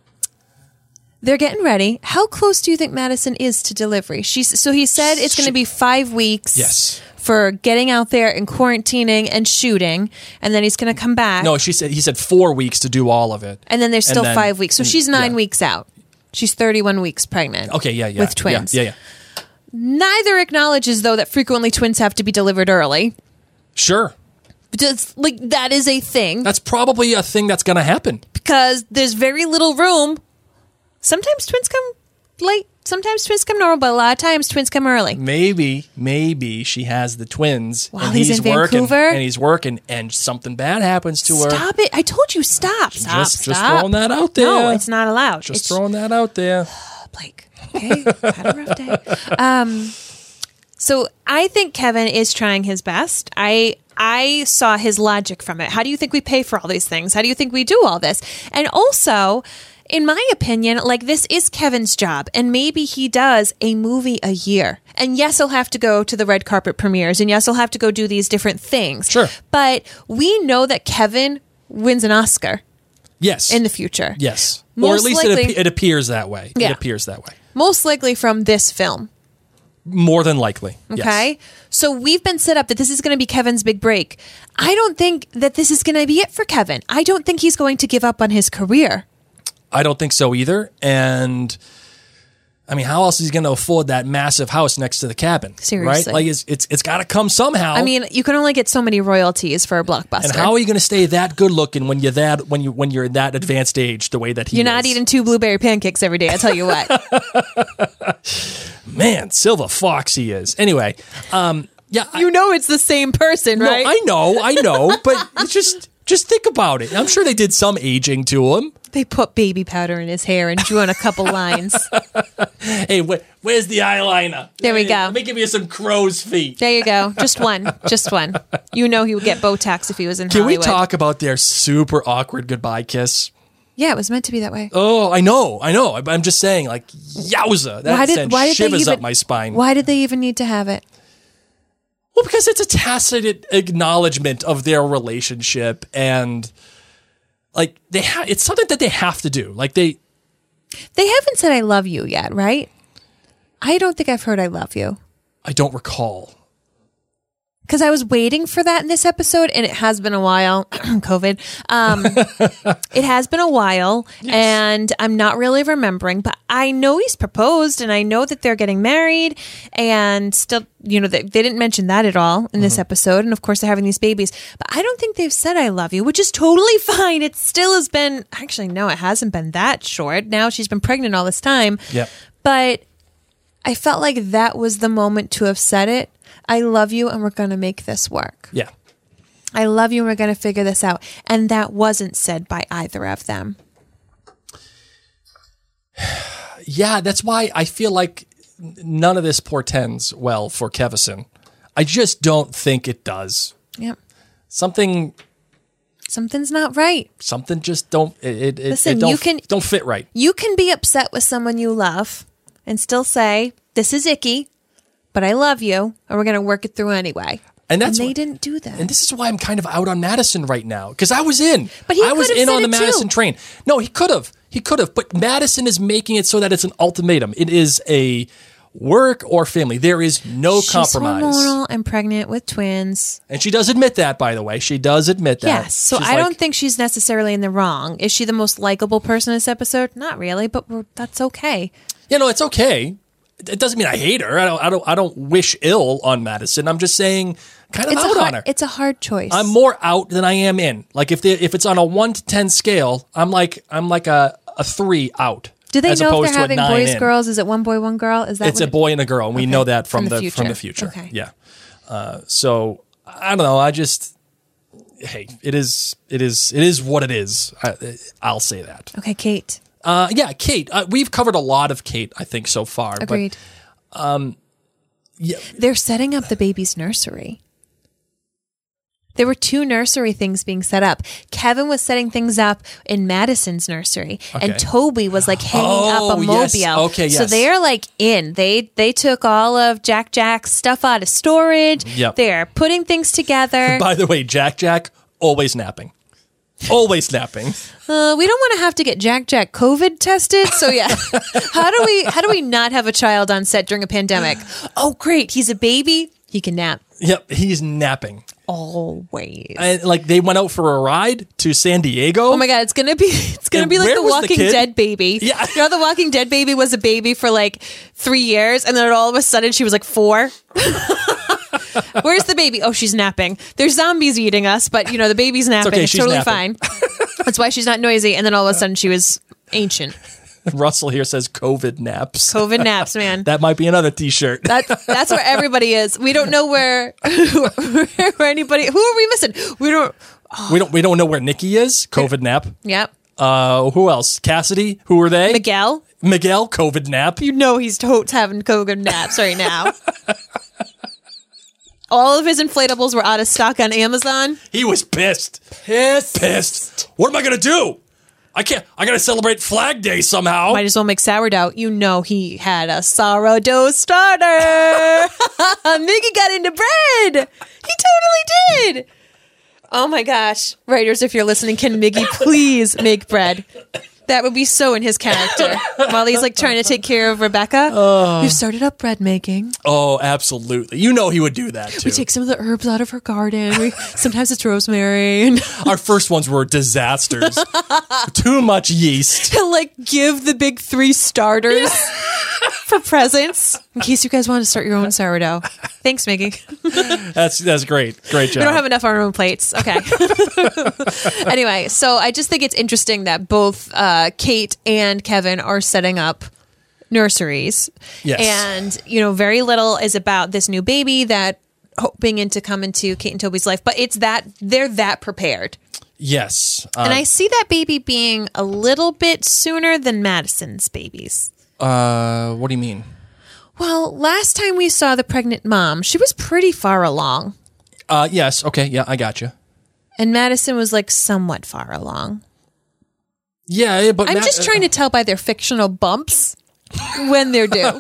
[SPEAKER 2] They're getting ready. How close do you think Madison is to delivery? She's so he said it's going to be five weeks.
[SPEAKER 4] Yes.
[SPEAKER 2] For getting out there and quarantining and shooting, and then he's going to come back.
[SPEAKER 4] No, she said he said four weeks to do all of it.
[SPEAKER 2] And then there's still
[SPEAKER 4] then-
[SPEAKER 2] five weeks. So she's nine
[SPEAKER 4] yeah.
[SPEAKER 2] weeks out. She's thirty-one weeks pregnant.
[SPEAKER 4] Okay, yeah, yeah.
[SPEAKER 2] With twins.
[SPEAKER 4] Yeah, yeah, yeah.
[SPEAKER 2] Neither acknowledges, though, that frequently twins have to be delivered early.
[SPEAKER 4] Sure.
[SPEAKER 2] Just, like, that is a thing.
[SPEAKER 4] That's probably a thing that's going to happen.
[SPEAKER 2] Because there's very little room. Sometimes twins come late. Sometimes twins come normal, but a lot of times twins come early.
[SPEAKER 4] Maybe, maybe she has the twins
[SPEAKER 2] While
[SPEAKER 4] and
[SPEAKER 2] he's
[SPEAKER 4] he's,
[SPEAKER 2] in
[SPEAKER 4] working
[SPEAKER 2] Vancouver?
[SPEAKER 4] and he's working and something bad happens to her.
[SPEAKER 2] Stop it. I told you stop. Stop.
[SPEAKER 4] Just, just
[SPEAKER 2] stop.
[SPEAKER 4] throwing that out there.
[SPEAKER 2] No, it's not allowed.
[SPEAKER 4] Just
[SPEAKER 2] it's,
[SPEAKER 4] throwing that out there.
[SPEAKER 2] Blake. Okay, had a rough day. Um, so I think Kevin is trying his best. I I saw his logic from it. How do you think we pay for all these things? How do you think we do all this? And also, in my opinion, like this is Kevin's job, and maybe he does a movie a year. And yes, he'll have to go to the red carpet premieres, and yes, he'll have to go do these different things.
[SPEAKER 4] Sure.
[SPEAKER 2] But we know that Kevin wins an Oscar
[SPEAKER 4] Yes.
[SPEAKER 2] in the future.
[SPEAKER 4] Yes. or
[SPEAKER 2] Most
[SPEAKER 4] at least
[SPEAKER 2] likely-
[SPEAKER 4] it, ap- it appears that way.
[SPEAKER 2] Yeah.
[SPEAKER 4] It appears that way.
[SPEAKER 2] Most likely from this film.
[SPEAKER 4] More than likely.
[SPEAKER 2] Okay.
[SPEAKER 4] Yes.
[SPEAKER 2] So we've been set up that this is going to be Kevin's big break. I don't think that this is going to be it for Kevin. I don't think he's going to give up on his career.
[SPEAKER 4] I don't think so either. And I mean, how else is he going to afford that massive house next to the cabin?
[SPEAKER 2] Seriously.
[SPEAKER 4] Right? Like it's it's, it's got to come somehow.
[SPEAKER 2] I mean, you can only get so many royalties for a blockbuster.
[SPEAKER 4] and how are you going to stay that good looking when you're that when you when you're in that advanced age the way that he
[SPEAKER 2] You're not
[SPEAKER 4] is?
[SPEAKER 2] eating two blueberry pancakes every day, I'll tell you what.
[SPEAKER 4] Man, Silver Fox he is. Anyway, um yeah, I,
[SPEAKER 2] You know it's the same person,
[SPEAKER 4] no,
[SPEAKER 2] right?
[SPEAKER 4] I know, I know, but it's just just think about it. I'm sure they did some aging to him.
[SPEAKER 2] They put baby powder in his hair and drew on a couple lines.
[SPEAKER 4] Hey, wh- where's the eyeliner?
[SPEAKER 2] There we
[SPEAKER 4] Hey,
[SPEAKER 2] go.
[SPEAKER 4] Let me give you some crow's feet.
[SPEAKER 2] There you go. Just one. Just one. You know he would get Botox if he was in
[SPEAKER 4] Can
[SPEAKER 2] Hollywood.
[SPEAKER 4] we talk about their super awkward goodbye kiss?
[SPEAKER 2] Yeah, it was meant to be that way.
[SPEAKER 4] Oh, I know, I know. I- I'm just saying, like, yowza. That
[SPEAKER 2] why did,
[SPEAKER 4] sent
[SPEAKER 2] why did they
[SPEAKER 4] shivers
[SPEAKER 2] even,
[SPEAKER 4] up my spine.
[SPEAKER 2] Why did they even need to have it?
[SPEAKER 4] Well, because it's a tacit acknowledgement of their relationship, and like they ha- it's something that they have to do. Like they,
[SPEAKER 2] They haven't said I love you yet, right? I don't think I've heard I love you.
[SPEAKER 4] I don't recall.
[SPEAKER 2] Because I was waiting for that in this episode, and it has been a while. COVID. Um, it has been a while, and I'm not really remembering, but I know he's proposed, and I know that they're getting married, and still, you know, they, they didn't mention that at all in this episode. And of course, they're having these babies, but I don't think they've said I love you, which is totally fine. It still has been, actually, no, it hasn't been that short. Now she's been pregnant all this time.
[SPEAKER 4] Yep.
[SPEAKER 2] But I felt like that was the moment to have said it. I love you, and we're going to make this work.
[SPEAKER 4] Yeah.
[SPEAKER 2] I love you, and we're going to figure this out. And that wasn't said by either of them.
[SPEAKER 4] Yeah, that's why I feel like none of this portends well for Kevison. I just don't think it does.
[SPEAKER 2] Yep.
[SPEAKER 4] Something,
[SPEAKER 2] Something's not right.
[SPEAKER 4] something just don't. It, it,
[SPEAKER 2] Listen,
[SPEAKER 4] it don't,
[SPEAKER 2] you can-
[SPEAKER 4] don't fit right.
[SPEAKER 2] You can be upset with someone you love and still say, this is icky, but I love you, and we're going to work it through anyway.
[SPEAKER 4] And that's
[SPEAKER 2] they
[SPEAKER 4] what-
[SPEAKER 2] didn't do that.
[SPEAKER 4] And this is why I'm kind of out on Madison right now, because I was in.
[SPEAKER 2] But he
[SPEAKER 4] I was
[SPEAKER 2] could have
[SPEAKER 4] in
[SPEAKER 2] said
[SPEAKER 4] on the
[SPEAKER 2] it
[SPEAKER 4] Madison
[SPEAKER 2] too.
[SPEAKER 4] train. No, he could have. He could have. But Madison is making it so that it's an ultimatum. It is a work or family. There is no
[SPEAKER 2] She's
[SPEAKER 4] compromise.
[SPEAKER 2] hormonal and pregnant with twins.
[SPEAKER 4] And she does admit that, by the way. She does admit that.
[SPEAKER 2] Yes. So
[SPEAKER 4] She's
[SPEAKER 2] I
[SPEAKER 4] like,
[SPEAKER 2] don't think she's necessarily in the wrong. Is she the most likable person in this episode? Not really, but we're, that's okay.
[SPEAKER 4] You know, it's okay. It doesn't mean I hate her. I don't. I don't. I don't wish ill on Madison. I'm just saying, kind of
[SPEAKER 2] It's
[SPEAKER 4] out
[SPEAKER 2] a
[SPEAKER 4] on
[SPEAKER 2] hard,
[SPEAKER 4] her.
[SPEAKER 2] it's a hard choice.
[SPEAKER 4] I'm more out than I am in. Like if they, if it's on a one to ten scale, I'm like I'm like a, a three out.
[SPEAKER 2] Do they
[SPEAKER 4] as
[SPEAKER 2] know if
[SPEAKER 4] opposed
[SPEAKER 2] they're
[SPEAKER 4] to a
[SPEAKER 2] having
[SPEAKER 4] nine
[SPEAKER 2] boys,
[SPEAKER 4] in.
[SPEAKER 2] girls? Is it one boy, one girl? Is that
[SPEAKER 4] It's
[SPEAKER 2] what
[SPEAKER 4] a boy and a girl, and we
[SPEAKER 2] Okay.
[SPEAKER 4] know that from,
[SPEAKER 2] From the
[SPEAKER 4] the, from the
[SPEAKER 2] future.
[SPEAKER 4] future.
[SPEAKER 2] Okay.
[SPEAKER 4] Yeah. Uh, so I don't know. I just hey, it is, it is, it is what it is. I, I'll say that.
[SPEAKER 2] Okay, Kate.
[SPEAKER 4] Uh, yeah, Kate. Uh, we've covered a lot of Kate, I think, so far.
[SPEAKER 2] Agreed.
[SPEAKER 4] But, um, yeah,
[SPEAKER 2] they're setting up the baby's nursery. There were two nursery things being set up. Kevin was setting things up in Madison's nursery,
[SPEAKER 4] Okay.
[SPEAKER 2] and Toby was like hanging
[SPEAKER 4] Oh,
[SPEAKER 2] up a
[SPEAKER 4] yes.
[SPEAKER 2] mobile.
[SPEAKER 4] Okay,
[SPEAKER 2] So
[SPEAKER 4] yes.
[SPEAKER 2] they're like in. They they took all of Jack Jack's stuff out of storage.
[SPEAKER 4] Yep.
[SPEAKER 2] They're putting things together.
[SPEAKER 4] by the way, Jack Jack always napping, always napping.
[SPEAKER 2] Uh, we don't want to have to get Jack Jack COVID tested. So yeah, how do we how do we not have a child on set during a pandemic? Oh, great, he's a baby. He can nap
[SPEAKER 4] Yep, he's napping.
[SPEAKER 2] always.
[SPEAKER 4] And like they went out for a ride to San Diego.
[SPEAKER 2] Oh my god, it's gonna be it's gonna
[SPEAKER 4] And
[SPEAKER 2] be like
[SPEAKER 4] where
[SPEAKER 2] the
[SPEAKER 4] was the
[SPEAKER 2] Walking
[SPEAKER 4] kid?
[SPEAKER 2] Dead baby.
[SPEAKER 4] Yeah.
[SPEAKER 2] You know, the Walking Dead baby was a baby for like three years, and then all of a sudden she was like four. Where's the baby? Oh, she's napping. There's zombies eating us, but you know the baby's napping.
[SPEAKER 4] okay,
[SPEAKER 2] It's
[SPEAKER 4] she's
[SPEAKER 2] totally
[SPEAKER 4] napping.
[SPEAKER 2] fine. That's why she's not noisy. And then all of a sudden she was ancient.
[SPEAKER 4] Russell here says COVID naps.
[SPEAKER 2] COVID naps, man.
[SPEAKER 4] That might be another T-shirt.
[SPEAKER 2] That, that's where everybody is. We don't know where, where anybody. Who are we missing? We don't.
[SPEAKER 4] we don't we don't know where Nikki is. COVID nap.
[SPEAKER 2] Yep.
[SPEAKER 4] Uh, who else? Cassidy. Who are they?
[SPEAKER 2] Miguel.
[SPEAKER 4] Miguel. COVID nap.
[SPEAKER 2] You know he's totes having COVID naps right now. All of his inflatables were out of stock on Amazon.
[SPEAKER 4] He was pissed. Pissed. Pissed. What am I gonna do? I can't. I gotta celebrate Flag Day somehow.
[SPEAKER 2] Might as well make sourdough. You know he had a sourdough starter. Miggy got into bread. He totally did. Oh my gosh. Writers, if you're listening, can Miggy please make bread? That would be so in his character. While he's like trying to take care of Rebecca. We've started up bread making.
[SPEAKER 4] Oh, absolutely. You know he would do that too.
[SPEAKER 2] We take some of the herbs out of her garden. We, sometimes it's rosemary. And
[SPEAKER 4] Our first ones were disasters. Too much yeast.
[SPEAKER 2] to like give the big three starters for presents in case you guys want to start your own sourdough. Thanks, Miggy.
[SPEAKER 4] That's that's great. Great job.
[SPEAKER 2] We don't have enough on our own plates. Okay. Anyway, so I just think it's interesting that both uh, Kate and Kevin are setting up nurseries.
[SPEAKER 4] Yes.
[SPEAKER 2] And, you know, very little is about this new baby that hoping in to come into Kate and Toby's life, but it's that they're that prepared.
[SPEAKER 4] Yes. Uh,
[SPEAKER 2] And I see that baby being a little bit sooner than Madison's babies.
[SPEAKER 4] uh, what do you mean?
[SPEAKER 2] Well, last time we saw the pregnant mom, she was pretty far along.
[SPEAKER 4] Uh, yes. Okay. Yeah, I got you.
[SPEAKER 2] And Madison was like somewhat far along.
[SPEAKER 4] Yeah, but
[SPEAKER 2] I'm
[SPEAKER 4] Matt-
[SPEAKER 2] just trying to tell by their fictional bumps when they're due.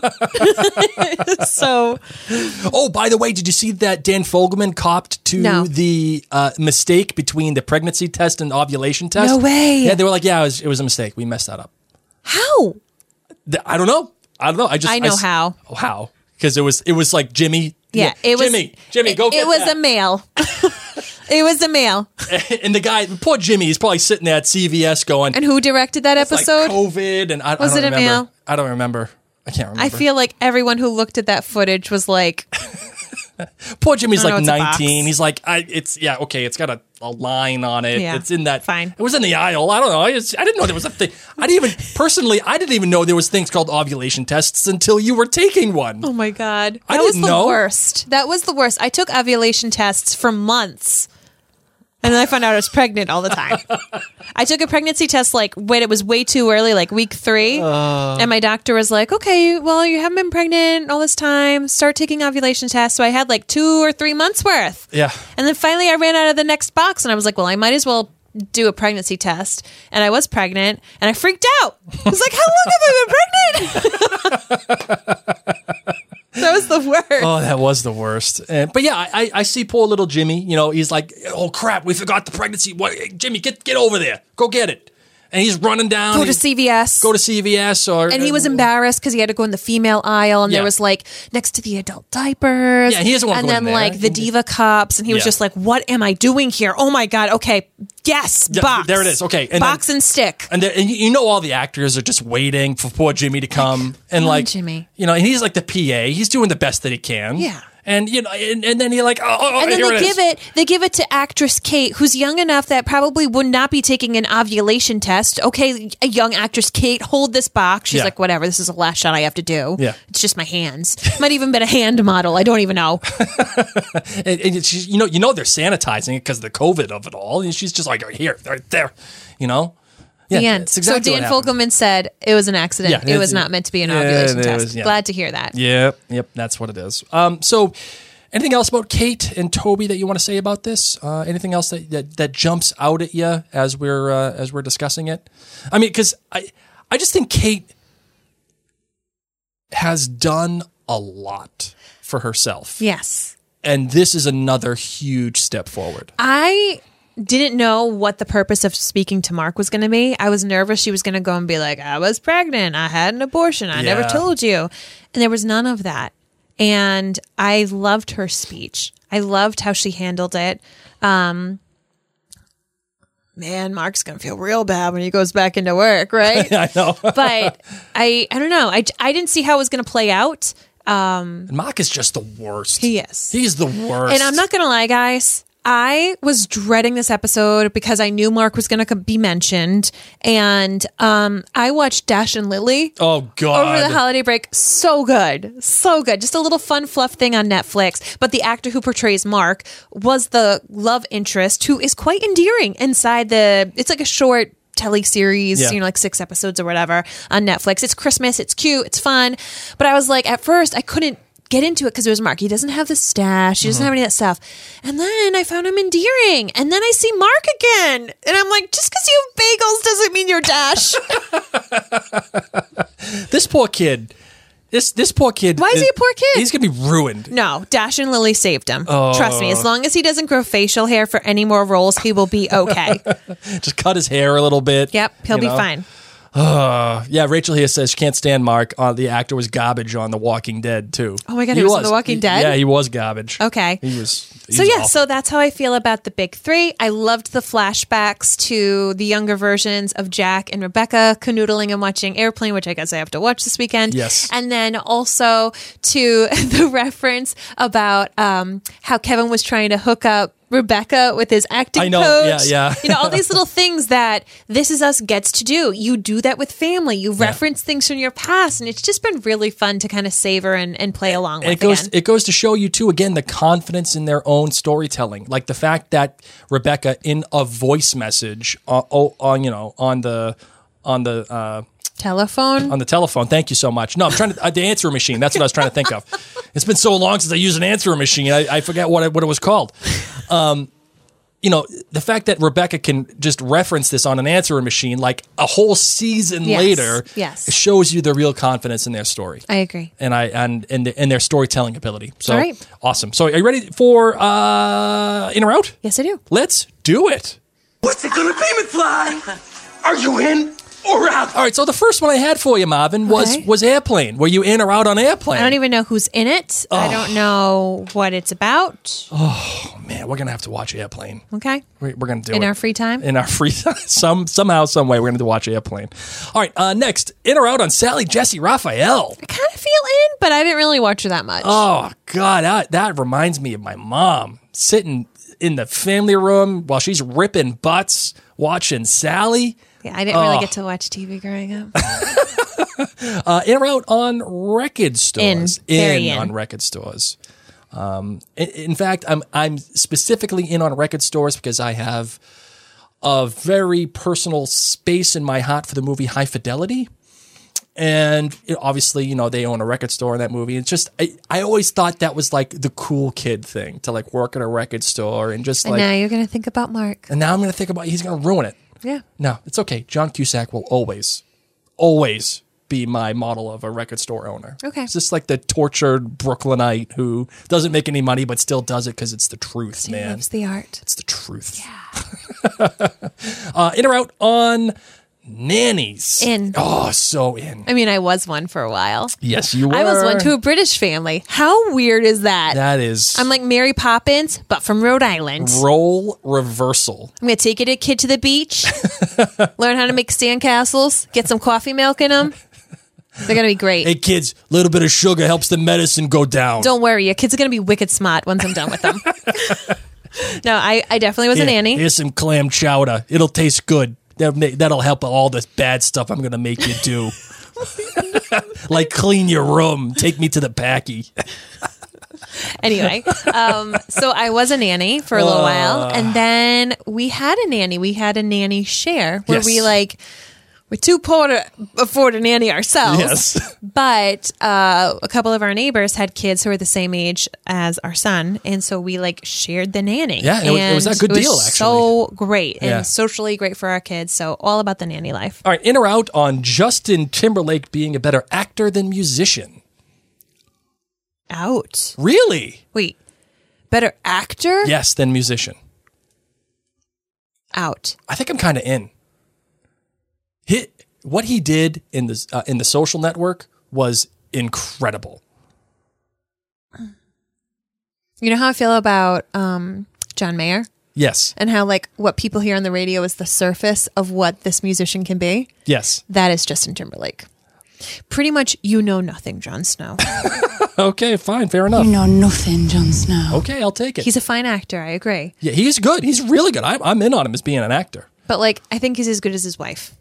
[SPEAKER 2] So,
[SPEAKER 4] Oh, by the way, did you see that Dan Fogelman copped to
[SPEAKER 2] No.
[SPEAKER 4] the uh, mistake between the pregnancy test and ovulation test?
[SPEAKER 2] No way.
[SPEAKER 4] Yeah, they were like, yeah, it was, it was a mistake. We messed that up.
[SPEAKER 2] how?
[SPEAKER 4] Th- I don't know. I don't know. I just
[SPEAKER 2] I know
[SPEAKER 4] s-
[SPEAKER 2] how.
[SPEAKER 4] Oh, how? Because it was it was like Jimmy.
[SPEAKER 2] Yeah, it was
[SPEAKER 4] Jimmy. Jimmy, go
[SPEAKER 2] it,
[SPEAKER 4] get
[SPEAKER 2] It was
[SPEAKER 4] that.
[SPEAKER 2] a male. It was a male.
[SPEAKER 4] And the guy, poor Jimmy, he's probably sitting there at C V S going,
[SPEAKER 2] And who directed that
[SPEAKER 4] it's like
[SPEAKER 2] episode?
[SPEAKER 4] COVID, and I,
[SPEAKER 2] Was
[SPEAKER 4] I don't
[SPEAKER 2] it a
[SPEAKER 4] remember.
[SPEAKER 2] male?
[SPEAKER 4] I don't remember. I can't remember.
[SPEAKER 2] I feel like everyone who looked at that footage was like,
[SPEAKER 4] Poor Jimmy's
[SPEAKER 2] I don't
[SPEAKER 4] like
[SPEAKER 2] know, it's a box.
[SPEAKER 4] nineteen. He's like, I, it's yeah, okay. It's got a, a line on it.
[SPEAKER 2] Yeah,
[SPEAKER 4] It's in that.
[SPEAKER 2] fine.
[SPEAKER 4] It was in the aisle. I don't know. I, just, I didn't know there was a thing. I didn't even personally. I didn't even know there was things called ovulation tests until you were taking one.
[SPEAKER 2] oh my God. That
[SPEAKER 4] I
[SPEAKER 2] was
[SPEAKER 4] didn't
[SPEAKER 2] the
[SPEAKER 4] know.
[SPEAKER 2] worst. That was the worst. I took ovulation tests for months. And then I found out I was pregnant all the time. I took a pregnancy test like when it was way too early, like week three.
[SPEAKER 4] Uh.
[SPEAKER 2] and my doctor was like, okay, well, you haven't been pregnant all this time. Start taking ovulation tests. So I had like two or three months worth.
[SPEAKER 4] Yeah.
[SPEAKER 2] And then finally I ran out of the next box and I was like, well, I might as well do a pregnancy test. And I was pregnant and I freaked out. I was like, how long have I been pregnant? That was the worst.
[SPEAKER 4] Oh, that was the worst. And, but yeah, I, I see poor little Jimmy. You know, he's like, oh crap, we forgot the pregnancy. What, hey, Jimmy, get get over there. Go get it. And he's running down.
[SPEAKER 2] Go to
[SPEAKER 4] He's-
[SPEAKER 2] C V S.
[SPEAKER 4] Go to C V S or.
[SPEAKER 2] And he was embarrassed because he had to go in the female aisle, and
[SPEAKER 4] Yeah.
[SPEAKER 2] there was like next to the adult diapers.
[SPEAKER 4] Yeah, he doesn't want to
[SPEAKER 2] and
[SPEAKER 4] go
[SPEAKER 2] then
[SPEAKER 4] in there.
[SPEAKER 2] like the diva cups, and he was
[SPEAKER 4] Yeah.
[SPEAKER 2] just like, "What am I doing here? Oh my god! Okay, yes,
[SPEAKER 4] Yeah,
[SPEAKER 2] box.
[SPEAKER 4] there it is. Okay, and
[SPEAKER 2] box
[SPEAKER 4] then-
[SPEAKER 2] and stick.
[SPEAKER 4] And, there, and you you know all the actors are just waiting for poor Jimmy to come and
[SPEAKER 2] on,
[SPEAKER 4] like
[SPEAKER 2] Jimmy.
[SPEAKER 4] you know, and he's like the P A. He's doing the best that he can.
[SPEAKER 2] Yeah.
[SPEAKER 4] And you know, and, and then you're like, oh, oh
[SPEAKER 2] and then
[SPEAKER 4] here
[SPEAKER 2] they
[SPEAKER 4] it
[SPEAKER 2] give
[SPEAKER 4] is.
[SPEAKER 2] it they give it to actress Kate, who's young enough that probably would not be taking an ovulation test. Okay, a young actress Kate, hold this box. She's
[SPEAKER 4] Yeah.
[SPEAKER 2] like, whatever, this is the last shot I have to do.
[SPEAKER 4] Yeah.
[SPEAKER 2] It's just my hands. Might even been a hand model. I don't even know.
[SPEAKER 4] and, and she's, you know, you know they're sanitizing it because of the COVID of it all. And she's just like, here, right there, you know. Yeah,
[SPEAKER 2] The end.
[SPEAKER 4] that's exactly
[SPEAKER 2] so
[SPEAKER 4] what
[SPEAKER 2] Dan
[SPEAKER 4] happened.
[SPEAKER 2] Folkelman said it was an accident.
[SPEAKER 4] Yeah,
[SPEAKER 2] it was
[SPEAKER 4] it-
[SPEAKER 2] not meant to be an
[SPEAKER 4] yeah,
[SPEAKER 2] ovulation
[SPEAKER 4] it
[SPEAKER 2] test.
[SPEAKER 4] was- yeah.
[SPEAKER 2] Glad to hear that.
[SPEAKER 4] Yep, yep, that's what it is. Um, so, anything else about Kate and Toby that you want to say about this? Uh, anything else that, that that jumps out at you as we're uh, as we're discussing it? I mean, because I I just think Kate has done a lot for herself,
[SPEAKER 2] Yes.
[SPEAKER 4] and this is another huge step forward.
[SPEAKER 2] I didn't know what the purpose of speaking to Mark was going to be. I was nervous she was going to go and be like, I was pregnant. I had an abortion. I never
[SPEAKER 4] Yeah.
[SPEAKER 2] told you. And there was none of that. And I loved her speech. I loved how she handled it. Um, man, Mark's going to feel real bad when he goes back into work, right?
[SPEAKER 4] I know.
[SPEAKER 2] But I, I don't know. I, I didn't see how it was going to play out.
[SPEAKER 4] And Mark is just the worst.
[SPEAKER 2] He is.
[SPEAKER 4] He's the worst.
[SPEAKER 2] And I'm not going to lie, guys. I was dreading this episode because I knew Mark was going to be mentioned. And um, I watched Dash and Lily
[SPEAKER 4] Oh God.
[SPEAKER 2] over the holiday break. So good. So good. Just a little fun fluff thing on Netflix. But the actor who portrays Mark was the love interest who is quite endearing inside the, it's like a short telly series,
[SPEAKER 4] Yeah.
[SPEAKER 2] you know, like six episodes or whatever on Netflix. It's Christmas. It's cute. It's fun. But I was like, at first, I couldn't get into it because it was Mark. He doesn't have the stash. He doesn't have any of that stuff. And then I found him endearing. And then I see Mark again. And I'm like, just because you have bagels doesn't mean you're Dash.
[SPEAKER 4] This poor kid. This this poor kid.
[SPEAKER 2] Why is he a poor kid?
[SPEAKER 4] He's gonna be ruined.
[SPEAKER 2] No, Dash and Lily saved him. Trust me. As long as he doesn't grow facial hair for any more roles, he will be okay.
[SPEAKER 4] Just cut his hair a little bit.
[SPEAKER 2] Yep, he'll
[SPEAKER 4] you
[SPEAKER 2] be
[SPEAKER 4] know?
[SPEAKER 2] fine.
[SPEAKER 4] Uh, yeah, Rachel here says she can't stand Mark. Uh, the actor was garbage on The Walking Dead too.
[SPEAKER 2] Oh my God, he was on The Walking
[SPEAKER 4] He-
[SPEAKER 2] Dead?
[SPEAKER 4] Yeah, he was garbage.
[SPEAKER 2] Okay.
[SPEAKER 4] He was. he
[SPEAKER 2] So
[SPEAKER 4] was
[SPEAKER 2] yeah,
[SPEAKER 4] awful.
[SPEAKER 2] so that's how I feel about the big three. I loved the flashbacks to the younger versions of Jack and Rebecca canoodling and watching Airplane, which I guess I have to watch this weekend.
[SPEAKER 4] Yes.
[SPEAKER 2] And then also to the reference about um, how Kevin was trying to hook up Rebecca with his acting
[SPEAKER 4] I know,
[SPEAKER 2] coach.
[SPEAKER 4] yeah, yeah.
[SPEAKER 2] You know, all these little things that This Is Us gets to do. You do that with family. You reference things from your past, and it's just been really fun to kind of savor and, and play along
[SPEAKER 4] And
[SPEAKER 2] with
[SPEAKER 4] it goes
[SPEAKER 2] again.
[SPEAKER 4] it goes to show you too again the confidence in their own storytelling, like the fact that Rebecca in a voice message on, on you know on the on the uh,
[SPEAKER 2] Telephone.
[SPEAKER 4] on the telephone. Thank you so much. No, I'm trying to uh, the answering machine. That's what I was trying to think of. It's been so long since I used an answering machine. I, I forget what it, what it was called. Um, you know, the fact that Rebecca can just reference this on an answering machine like a whole season
[SPEAKER 2] Yes,
[SPEAKER 4] later,
[SPEAKER 2] yes.
[SPEAKER 4] it shows you the real confidence in their story.
[SPEAKER 2] I agree.
[SPEAKER 4] and I and and, and their storytelling ability. So
[SPEAKER 2] All right.
[SPEAKER 4] awesome. So are you ready for uh, in or out?
[SPEAKER 2] Yes, I do.
[SPEAKER 4] Let's do it.
[SPEAKER 5] What's it gonna be, McFly? Are you in or out?
[SPEAKER 4] All right. So the first one I had for you, Marvin, was
[SPEAKER 2] Okay.
[SPEAKER 4] was Airplane. Were you in or out on Airplane?
[SPEAKER 2] I don't even know who's in it. I don't know what it's about.
[SPEAKER 4] Man, we're gonna have to watch Airplane.
[SPEAKER 2] Okay.
[SPEAKER 4] We're, we're gonna do
[SPEAKER 2] In
[SPEAKER 4] it
[SPEAKER 2] our free time?
[SPEAKER 4] In our free time, some somehow, some way, we're gonna have to watch Airplane. All right. Uh, next, in or out on Sally Jesse Raphael.
[SPEAKER 2] I kind of feel in, but I didn't really watch her that much.
[SPEAKER 4] Oh God, that that reminds me of my mom sitting in the family room while she's ripping butts, watching Sally.
[SPEAKER 2] yeah, I didn't really
[SPEAKER 4] oh.
[SPEAKER 2] get to watch T V growing up.
[SPEAKER 4] Uh, in or out on record stores?
[SPEAKER 2] In. Very in.
[SPEAKER 4] on record stores. Um, in, in fact, I'm I'm specifically in on record stores because I have a very personal space in my heart for the movie High Fidelity. And you know, obviously, you know, they own a record store in that movie. It's just, I, I always thought that was like the cool kid thing to like work at a record store and just
[SPEAKER 2] And
[SPEAKER 4] like,
[SPEAKER 2] now you're going to think about Mark.
[SPEAKER 4] and now I'm going to think about, he's going to ruin it.
[SPEAKER 2] Yeah.
[SPEAKER 4] No, it's okay. John Cusack will always, always be my model of a record store owner.
[SPEAKER 2] Okay.
[SPEAKER 4] It's just like the tortured Brooklynite who doesn't make any money but still does it because it's the truth,
[SPEAKER 2] He
[SPEAKER 4] man.
[SPEAKER 2] loves the art.
[SPEAKER 4] It's the truth. Yeah. uh, in or out on nannies?
[SPEAKER 2] In.
[SPEAKER 4] Oh, so in.
[SPEAKER 2] I mean, I was one for a while.
[SPEAKER 4] Yes, you were.
[SPEAKER 2] I was one to a British family. How weird is that?
[SPEAKER 4] That is.
[SPEAKER 2] I'm like Mary Poppins, but from Rhode Island.
[SPEAKER 4] role reversal.
[SPEAKER 2] I'm going to take a kid to the beach, learn how to make sandcastles, get some coffee milk in them. They're going to be great.
[SPEAKER 4] Hey, kids, a little bit of sugar helps the medicine go down.
[SPEAKER 2] Don't worry, your kids are going to be wicked smart once I'm done with them. No, I, I definitely was
[SPEAKER 4] Here,
[SPEAKER 2] a nanny.
[SPEAKER 4] Here's some clam chowder. It'll taste good. That'll, ma- that'll help all this bad stuff I'm going to make you do. Like clean your room. Take me to the packy.
[SPEAKER 2] Anyway, um, so I was a nanny for a little while, and then we had a nanny. We had a nanny share where
[SPEAKER 4] Yes.
[SPEAKER 2] we like we're too poor to afford a nanny ourselves.
[SPEAKER 4] Yes.
[SPEAKER 2] But uh, a couple of our neighbors had kids who were the same age as our son, and so we like shared the nanny.
[SPEAKER 4] Yeah, it was- it was
[SPEAKER 2] And
[SPEAKER 4] a good
[SPEAKER 2] it was
[SPEAKER 4] deal,
[SPEAKER 2] So great and
[SPEAKER 4] Yeah.
[SPEAKER 2] socially great for our kids. So all about the nanny life.
[SPEAKER 4] All right, in or out on Justin Timberlake being a better actor than musician?
[SPEAKER 2] Out.
[SPEAKER 4] Really?
[SPEAKER 2] Wait, better actor?
[SPEAKER 4] Yes, than musician.
[SPEAKER 2] Out.
[SPEAKER 4] I think I'm kind of in. He, what he did in the uh, in the Social Network was incredible.
[SPEAKER 2] You know how I feel about um, John Mayer?
[SPEAKER 4] Yes,
[SPEAKER 2] And how, like, what people hear on the radio is the surface of what this musician can be.
[SPEAKER 4] yes.
[SPEAKER 2] That is Justin Timberlake. Pretty much, you know nothing, Jon Snow.
[SPEAKER 4] Okay, fine, fair enough.
[SPEAKER 6] You know nothing, Jon Snow.
[SPEAKER 4] Okay, I'll take it.
[SPEAKER 2] He's a fine actor, I agree.
[SPEAKER 4] yeah, he's good. He's really good. I'm, I'm in on him as being an actor.
[SPEAKER 2] But, like, I think he's as good as his wife.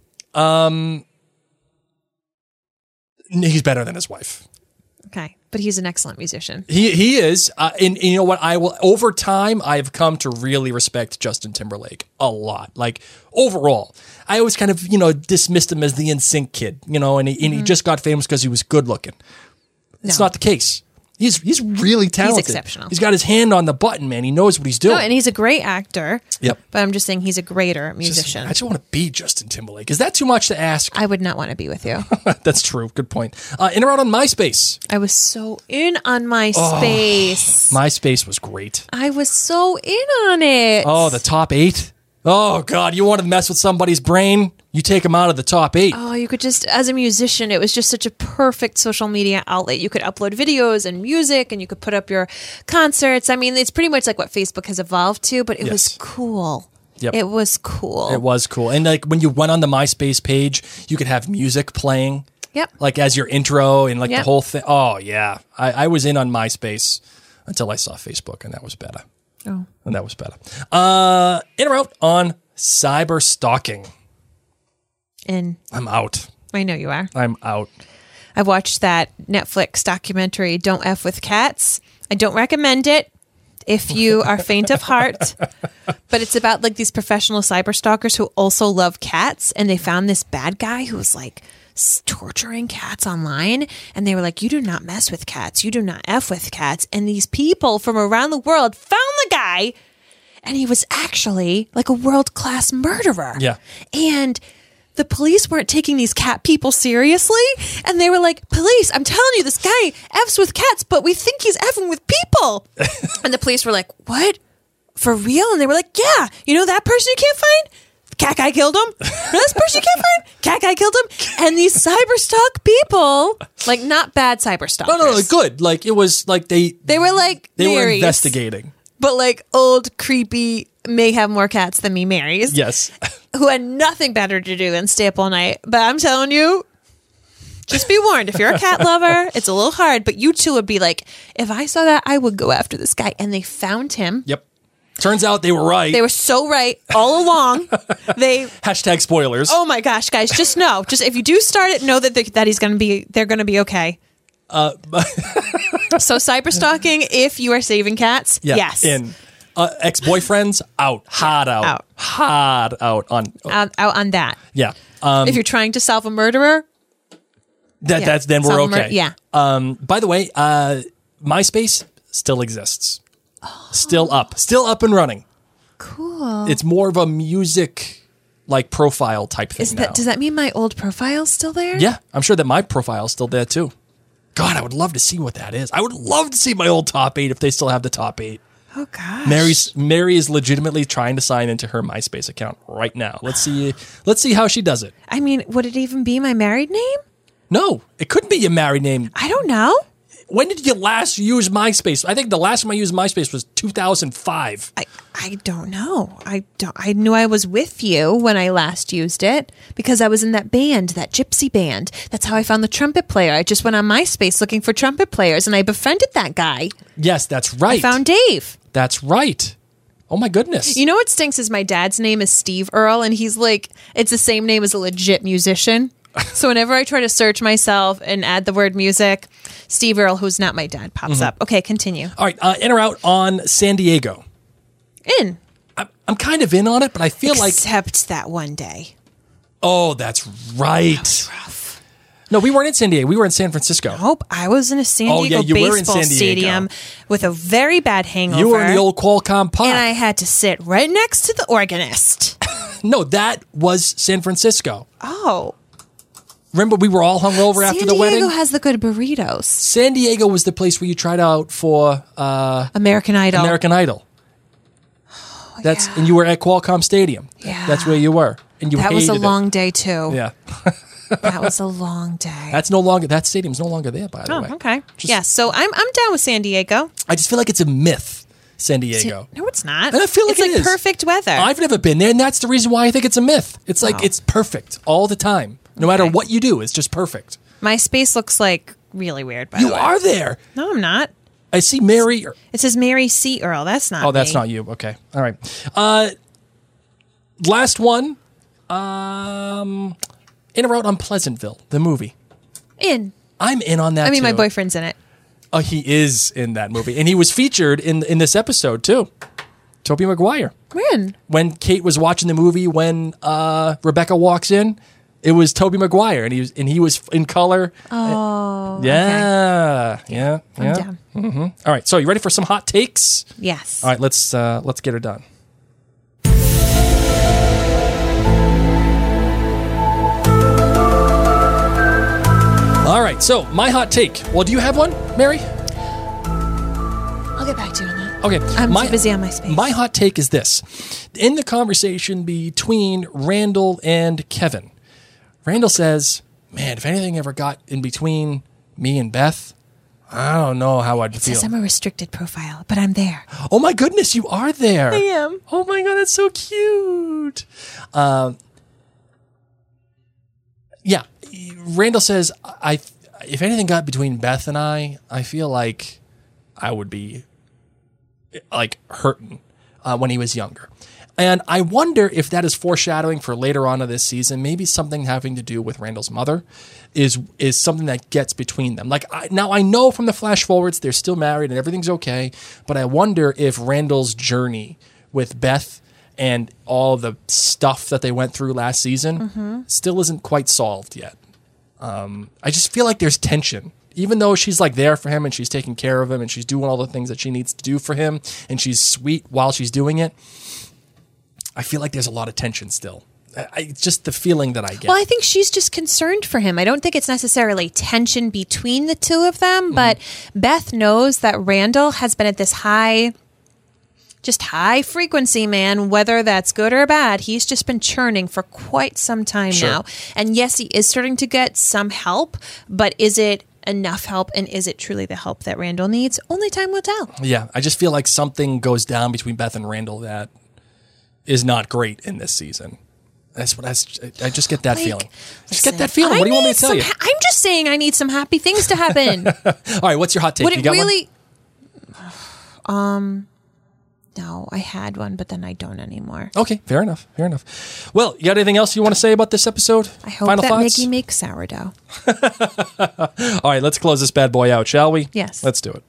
[SPEAKER 4] He's better than his wife.
[SPEAKER 2] Okay. But he's an excellent musician.
[SPEAKER 4] He he is, uh, and, and you know what? I will over time. I've come to really respect Justin Timberlake a lot. Like overall, I always kind of you know dismissed him as the N Sync kid, you know, and he, and he just got famous because he was good looking. It's
[SPEAKER 2] No.
[SPEAKER 4] not the case. He's he's really talented.
[SPEAKER 2] exceptional.
[SPEAKER 4] He's got his hand on the button, man. He knows what he's doing.
[SPEAKER 2] No, and he's a great actor.
[SPEAKER 4] Yep.
[SPEAKER 2] But I'm just saying he's a greater
[SPEAKER 4] Just-
[SPEAKER 2] musician.
[SPEAKER 4] I just want to be Justin Timberlake. Is that too much to ask?
[SPEAKER 2] I would not want to be with you.
[SPEAKER 4] That's true. Good point. Uh, in or out on MySpace?
[SPEAKER 2] I was so in on my space.
[SPEAKER 4] MySpace was great.
[SPEAKER 2] I was so in on it.
[SPEAKER 4] Oh, the top eight. Oh God, you want to mess with somebody's brain? You take them out of the top eight.
[SPEAKER 2] Oh, you could just, as a musician, it was just such a perfect social media outlet. You could upload videos and music, and you could put up your concerts. I mean, it's pretty much like what Facebook has evolved to, but it was
[SPEAKER 4] Yes.
[SPEAKER 2] cool.
[SPEAKER 4] Yep.
[SPEAKER 2] It was cool.
[SPEAKER 4] It was cool. And like when you went on the MySpace page, you could have music playing.
[SPEAKER 2] Yep.
[SPEAKER 4] Like as your intro and like
[SPEAKER 2] Yep.
[SPEAKER 4] the whole thing. Oh yeah. I, I was in on MySpace until I saw Facebook, and that was better.
[SPEAKER 2] Oh.
[SPEAKER 4] And that was better. Uh in or out on cyber stalking.
[SPEAKER 2] And
[SPEAKER 4] I'm out.
[SPEAKER 2] I know you are.
[SPEAKER 4] I'm out.
[SPEAKER 2] I watched that Netflix documentary, Don't F with Cats. I don't recommend it if you are faint of heart, but it's about like these professional cyber stalkers who also love cats. And they found this bad guy who was like s- torturing cats online. And they were like, you do not mess with cats. You do not F with cats. And these people from around the world found the guy, and he was actually like a world-class murderer.
[SPEAKER 4] Yeah.
[SPEAKER 2] And the police weren't taking these cat people seriously. And they were like, police, I'm telling you, this guy F's with cats, but we think he's F'ing with people. And the police were like, what? For real? And they were like, yeah, you know that person you can't find? Cat guy killed him. This person you can't find? Cat guy killed him. And these cyber stalk people, like not bad cyber
[SPEAKER 4] No,
[SPEAKER 2] stalkers.
[SPEAKER 4] no, no, good. Like it was like they
[SPEAKER 2] They were like
[SPEAKER 4] they were
[SPEAKER 2] Marys,
[SPEAKER 4] investigating.
[SPEAKER 2] but like old, creepy, may have more cats than me Marys.
[SPEAKER 4] Yes.
[SPEAKER 2] Who had nothing better to do than stay up all night. But I'm telling you, just be warned. If you're a cat lover, it's a little hard. But you two would be like, if I saw that, I would go after this guy. And they found him.
[SPEAKER 4] Yep. Turns out they were right.
[SPEAKER 2] They were so right all along. They,
[SPEAKER 4] Hashtag spoilers.
[SPEAKER 2] oh my gosh, guys, just know, just if you do start it, know that they, that he's going to be, they're going to be okay. Uh, so cyber stalking, if you are saving cats,
[SPEAKER 4] yeah.
[SPEAKER 2] yes,
[SPEAKER 4] In uh, ex-boyfriends, out. Hard out.
[SPEAKER 2] Out.
[SPEAKER 4] Hard out on.
[SPEAKER 2] out, out on that.
[SPEAKER 4] Yeah. Um,
[SPEAKER 2] If you're trying to solve a murderer,
[SPEAKER 4] that
[SPEAKER 2] yeah,
[SPEAKER 4] that's then we're
[SPEAKER 2] solve a mur-
[SPEAKER 4] okay.
[SPEAKER 2] yeah.
[SPEAKER 4] Um. By the way, uh, MySpace still exists. Still up. Still up and running.
[SPEAKER 2] cool.
[SPEAKER 4] It's more of a music like profile type thing
[SPEAKER 2] Is
[SPEAKER 4] now.
[SPEAKER 2] that does that mean my old profile's still there?
[SPEAKER 4] Yeah, I'm sure that my profile's still there too. God, I would love to see what that is. I would love to see my old top eight if they still have the top eight.
[SPEAKER 2] Oh gosh.
[SPEAKER 4] Mary's Mary is legitimately trying to sign into her MySpace account right now. Let's see. Let's see how she does it.
[SPEAKER 2] I mean, would it even be my married name?
[SPEAKER 4] No, it couldn't be your married name.
[SPEAKER 2] I don't know.
[SPEAKER 4] When did you last use MySpace? I think the last time I used MySpace was two thousand five.
[SPEAKER 2] I, I don't know. I don't. I knew I was with you when I last used it because I was in that band, that gypsy band. That's how I found the trumpet player. I just went on MySpace looking for trumpet players, and I befriended that guy.
[SPEAKER 4] Yes, that's right.
[SPEAKER 2] I found Dave.
[SPEAKER 4] That's right. Oh my goodness.
[SPEAKER 2] You know what stinks is my dad's name is Steve Earle, and he's like, it's the same name as a legit musician. So whenever I try to search myself and add the word music, Steve Earle, who's not my dad, pops
[SPEAKER 4] Mm-hmm.
[SPEAKER 2] up. Okay, continue.
[SPEAKER 4] All right, uh, in or out on San Diego?
[SPEAKER 2] In.
[SPEAKER 4] I'm, I'm kind of in on it, but I feel like...
[SPEAKER 2] Except that one day.
[SPEAKER 4] Oh, that's right.
[SPEAKER 2] That was rough.
[SPEAKER 4] No, we weren't in San Diego. We were in San Francisco.
[SPEAKER 2] Nope, I was in a San
[SPEAKER 4] Oh,
[SPEAKER 2] Diego
[SPEAKER 4] yeah, you were in
[SPEAKER 2] baseball
[SPEAKER 4] San Diego.
[SPEAKER 2] stadium with a very bad hangover.
[SPEAKER 4] You were in the old Qualcomm Park.
[SPEAKER 2] And I had to sit right next to the organist.
[SPEAKER 4] No, that was San Francisco.
[SPEAKER 2] Oh.
[SPEAKER 4] Remember, we were all hungover after the
[SPEAKER 2] San
[SPEAKER 4] wedding?
[SPEAKER 2] Diego has the good burritos.
[SPEAKER 4] San Diego was the place where you tried out for uh,
[SPEAKER 2] American Idol.
[SPEAKER 4] American Idol. That's
[SPEAKER 2] yeah.
[SPEAKER 4] and you were at Qualcomm Stadium.
[SPEAKER 2] Yeah.
[SPEAKER 4] That's where you were, and you
[SPEAKER 2] That was a
[SPEAKER 4] hated
[SPEAKER 2] long
[SPEAKER 4] it.
[SPEAKER 2] day, too.
[SPEAKER 4] Yeah,
[SPEAKER 2] That was a long day.
[SPEAKER 4] that's no longer that stadium's no longer there. By the
[SPEAKER 2] oh,
[SPEAKER 4] way,
[SPEAKER 2] okay.
[SPEAKER 4] Just-
[SPEAKER 2] yeah, so I'm I'm down with San Diego.
[SPEAKER 4] I just feel like it's a myth, San Diego.
[SPEAKER 2] No, it's not.
[SPEAKER 4] And I feel like
[SPEAKER 2] it's
[SPEAKER 4] it
[SPEAKER 2] like
[SPEAKER 4] is.
[SPEAKER 2] perfect weather.
[SPEAKER 4] I've never been there, and that's the reason why I think it's a myth. It's like
[SPEAKER 2] Oh.
[SPEAKER 4] it's perfect all the time, no matter
[SPEAKER 2] Okay.
[SPEAKER 4] what you do. It's just perfect.
[SPEAKER 2] My space looks like really weird, by
[SPEAKER 4] You
[SPEAKER 2] the way.
[SPEAKER 4] are there.
[SPEAKER 2] No, I'm not.
[SPEAKER 4] I see Mary.
[SPEAKER 2] It says Mary C. Earl. That's not
[SPEAKER 4] Oh, that's
[SPEAKER 2] me.
[SPEAKER 4] not you. Okay. All right. Uh, last one. Um, in or out on Pleasantville, the movie.
[SPEAKER 2] In.
[SPEAKER 4] I'm in on that.
[SPEAKER 2] I mean, my
[SPEAKER 4] too.
[SPEAKER 2] boyfriend's in it.
[SPEAKER 4] Oh, he is in that movie, and he was featured in in this episode too. Tobey Maguire.
[SPEAKER 2] When?
[SPEAKER 4] When Kate was watching the movie, when uh, Rebecca walks in, it was Tobey Maguire, and he was and he was in color.
[SPEAKER 2] Oh.
[SPEAKER 4] Yeah, yeah,
[SPEAKER 2] I'm
[SPEAKER 4] yeah.
[SPEAKER 2] down.
[SPEAKER 4] Mm-hmm. All right, so you ready for some hot takes?
[SPEAKER 2] Yes.
[SPEAKER 4] All right, let's uh, let's get her done. All right, so my hot take. Well, do you have one, Mary?
[SPEAKER 2] I'll get back to you on that.
[SPEAKER 4] Okay,
[SPEAKER 2] I'm
[SPEAKER 4] my,
[SPEAKER 2] too busy on my space.
[SPEAKER 4] My hot take is this: in the conversation between Randall and Kevin, Randall says, "Man, if anything ever got in between me and Beth, I don't know how I'd
[SPEAKER 2] it
[SPEAKER 4] feel."
[SPEAKER 2] says I'm a restricted profile, but I'm there.
[SPEAKER 4] Oh my goodness, you are there.
[SPEAKER 2] I am.
[SPEAKER 4] Oh my god, that's so cute. Um, yeah, Randall says, "I if anything got between Beth and I, I feel like I would be like hurting uh, when he was younger." And I wonder if that is foreshadowing for later on in this season. Maybe something having to do with Randall's mother is is something that gets between them. Like I, now, I know from the flash forwards they're still married and everything's okay, but I wonder if Randall's journey with Beth and all the stuff that they went through last season
[SPEAKER 2] Mm-hmm.
[SPEAKER 4] still isn't quite solved yet. Um, I just feel like there's tension. Even though she's like there for him and she's taking care of him and she's doing all the things that she needs to do for him and she's sweet while she's doing it, I feel like there's a lot of tension still. I, I, it's just the feeling that I get.
[SPEAKER 2] Well, I think she's just concerned for him. I don't think it's necessarily tension between the two of them,
[SPEAKER 4] Mm-hmm.
[SPEAKER 2] but Beth knows that Randall has been at this high, just high frequency, man, whether that's good or bad. He's just been churning for quite some time
[SPEAKER 4] Sure.
[SPEAKER 2] now. And yes, he is starting to get some help, but is it enough help and is it truly the help that Randall needs? Only time will tell.
[SPEAKER 4] Yeah, I just feel like something goes down between Beth and Randall that is not great in this season. That's what I, I just get that
[SPEAKER 2] Like,
[SPEAKER 4] feeling. Just
[SPEAKER 2] listen,
[SPEAKER 4] get that feeling.
[SPEAKER 2] I
[SPEAKER 4] What do you want me
[SPEAKER 2] need
[SPEAKER 4] to tell
[SPEAKER 2] some
[SPEAKER 4] you?
[SPEAKER 2] ha- I'm just saying I need some happy things to happen.
[SPEAKER 4] All right, what's your hot take?
[SPEAKER 2] Would
[SPEAKER 4] you
[SPEAKER 2] it
[SPEAKER 4] got
[SPEAKER 2] really? Um, no, I had one, but then I don't anymore.
[SPEAKER 4] one? Okay, fair enough. Fair enough. Well, you got anything else you want to say about this episode?
[SPEAKER 2] I hope
[SPEAKER 4] Final
[SPEAKER 2] that
[SPEAKER 4] thoughts?
[SPEAKER 2] Mickey makes sourdough.
[SPEAKER 4] All right, let's close this bad boy out, shall we?
[SPEAKER 2] Yes.
[SPEAKER 4] Let's do it.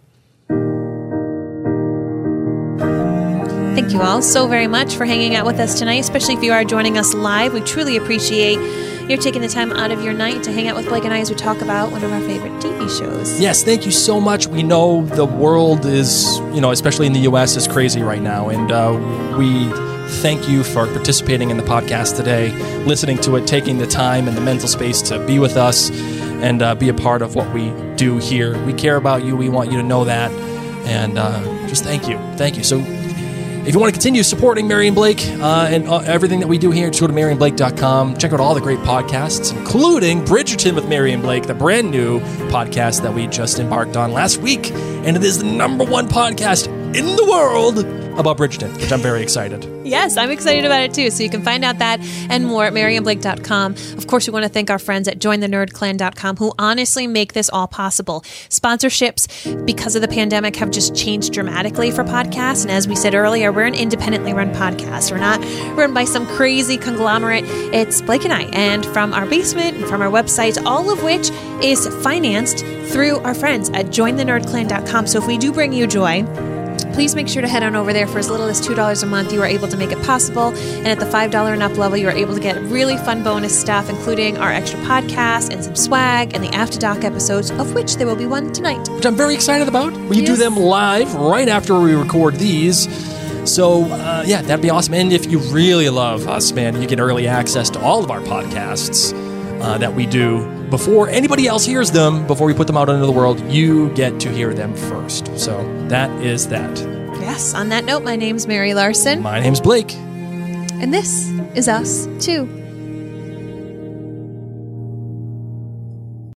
[SPEAKER 2] Thank you all so very much for hanging out with us tonight, especially if you are joining us live. We truly appreciate you taking the time out of your night to hang out with Blake and I as we talk about one of our favorite T V shows.
[SPEAKER 4] Yes, thank you so much. We know the world is, you know, especially in the U S, is crazy right now. And uh, we thank you for participating in the podcast today, listening to it, taking the time and the mental space to be with us and uh, be a part of what we do here. We care about you. We want you to know that. And uh, just thank you. Thank you. So If you want to continue supporting Mary and Blake uh, and uh, everything that we do here, just go to mary and blake dot com. Check out all the great podcasts, including Bridgerton with Mary and Blake, the brand new podcast that we just embarked on last week. And it is the number one podcast in the world about Bridgerton, which I'm very excited.
[SPEAKER 2] Yes, I'm excited about it too. So you can find out that and more at mary and blake dot com. Of course, we want to thank our friends at join the nerd clan dot com who honestly make this all possible. Sponsorships, because of the pandemic, have just changed dramatically for podcasts. And as we said earlier, we're an independently run podcast. We're not run by some crazy conglomerate. It's Blake and I. And from our basement and from our website, all of which is financed through our friends at join the nerd clan dot com. So if we do bring you joy, please make sure to head on over there. For as little as two dollars a month, you are able to make it possible. And at the five dollars and up level, you are able to get really fun bonus stuff, including our extra podcast and some swag and the After Doc episodes, of which there will be one tonight.
[SPEAKER 4] Which I'm very excited about. We
[SPEAKER 2] Yes.
[SPEAKER 4] do them live right after we record these. So, uh, yeah, that'd be awesome. And if you really love us, man, you get early access to all of our podcasts uh, that we do before anybody else hears them, before we put them out into the world. You get to hear them first. So that is that.
[SPEAKER 2] Yes, on that note, my name's Mary Larson,
[SPEAKER 4] My name's Blake.
[SPEAKER 2] and this is Us Too.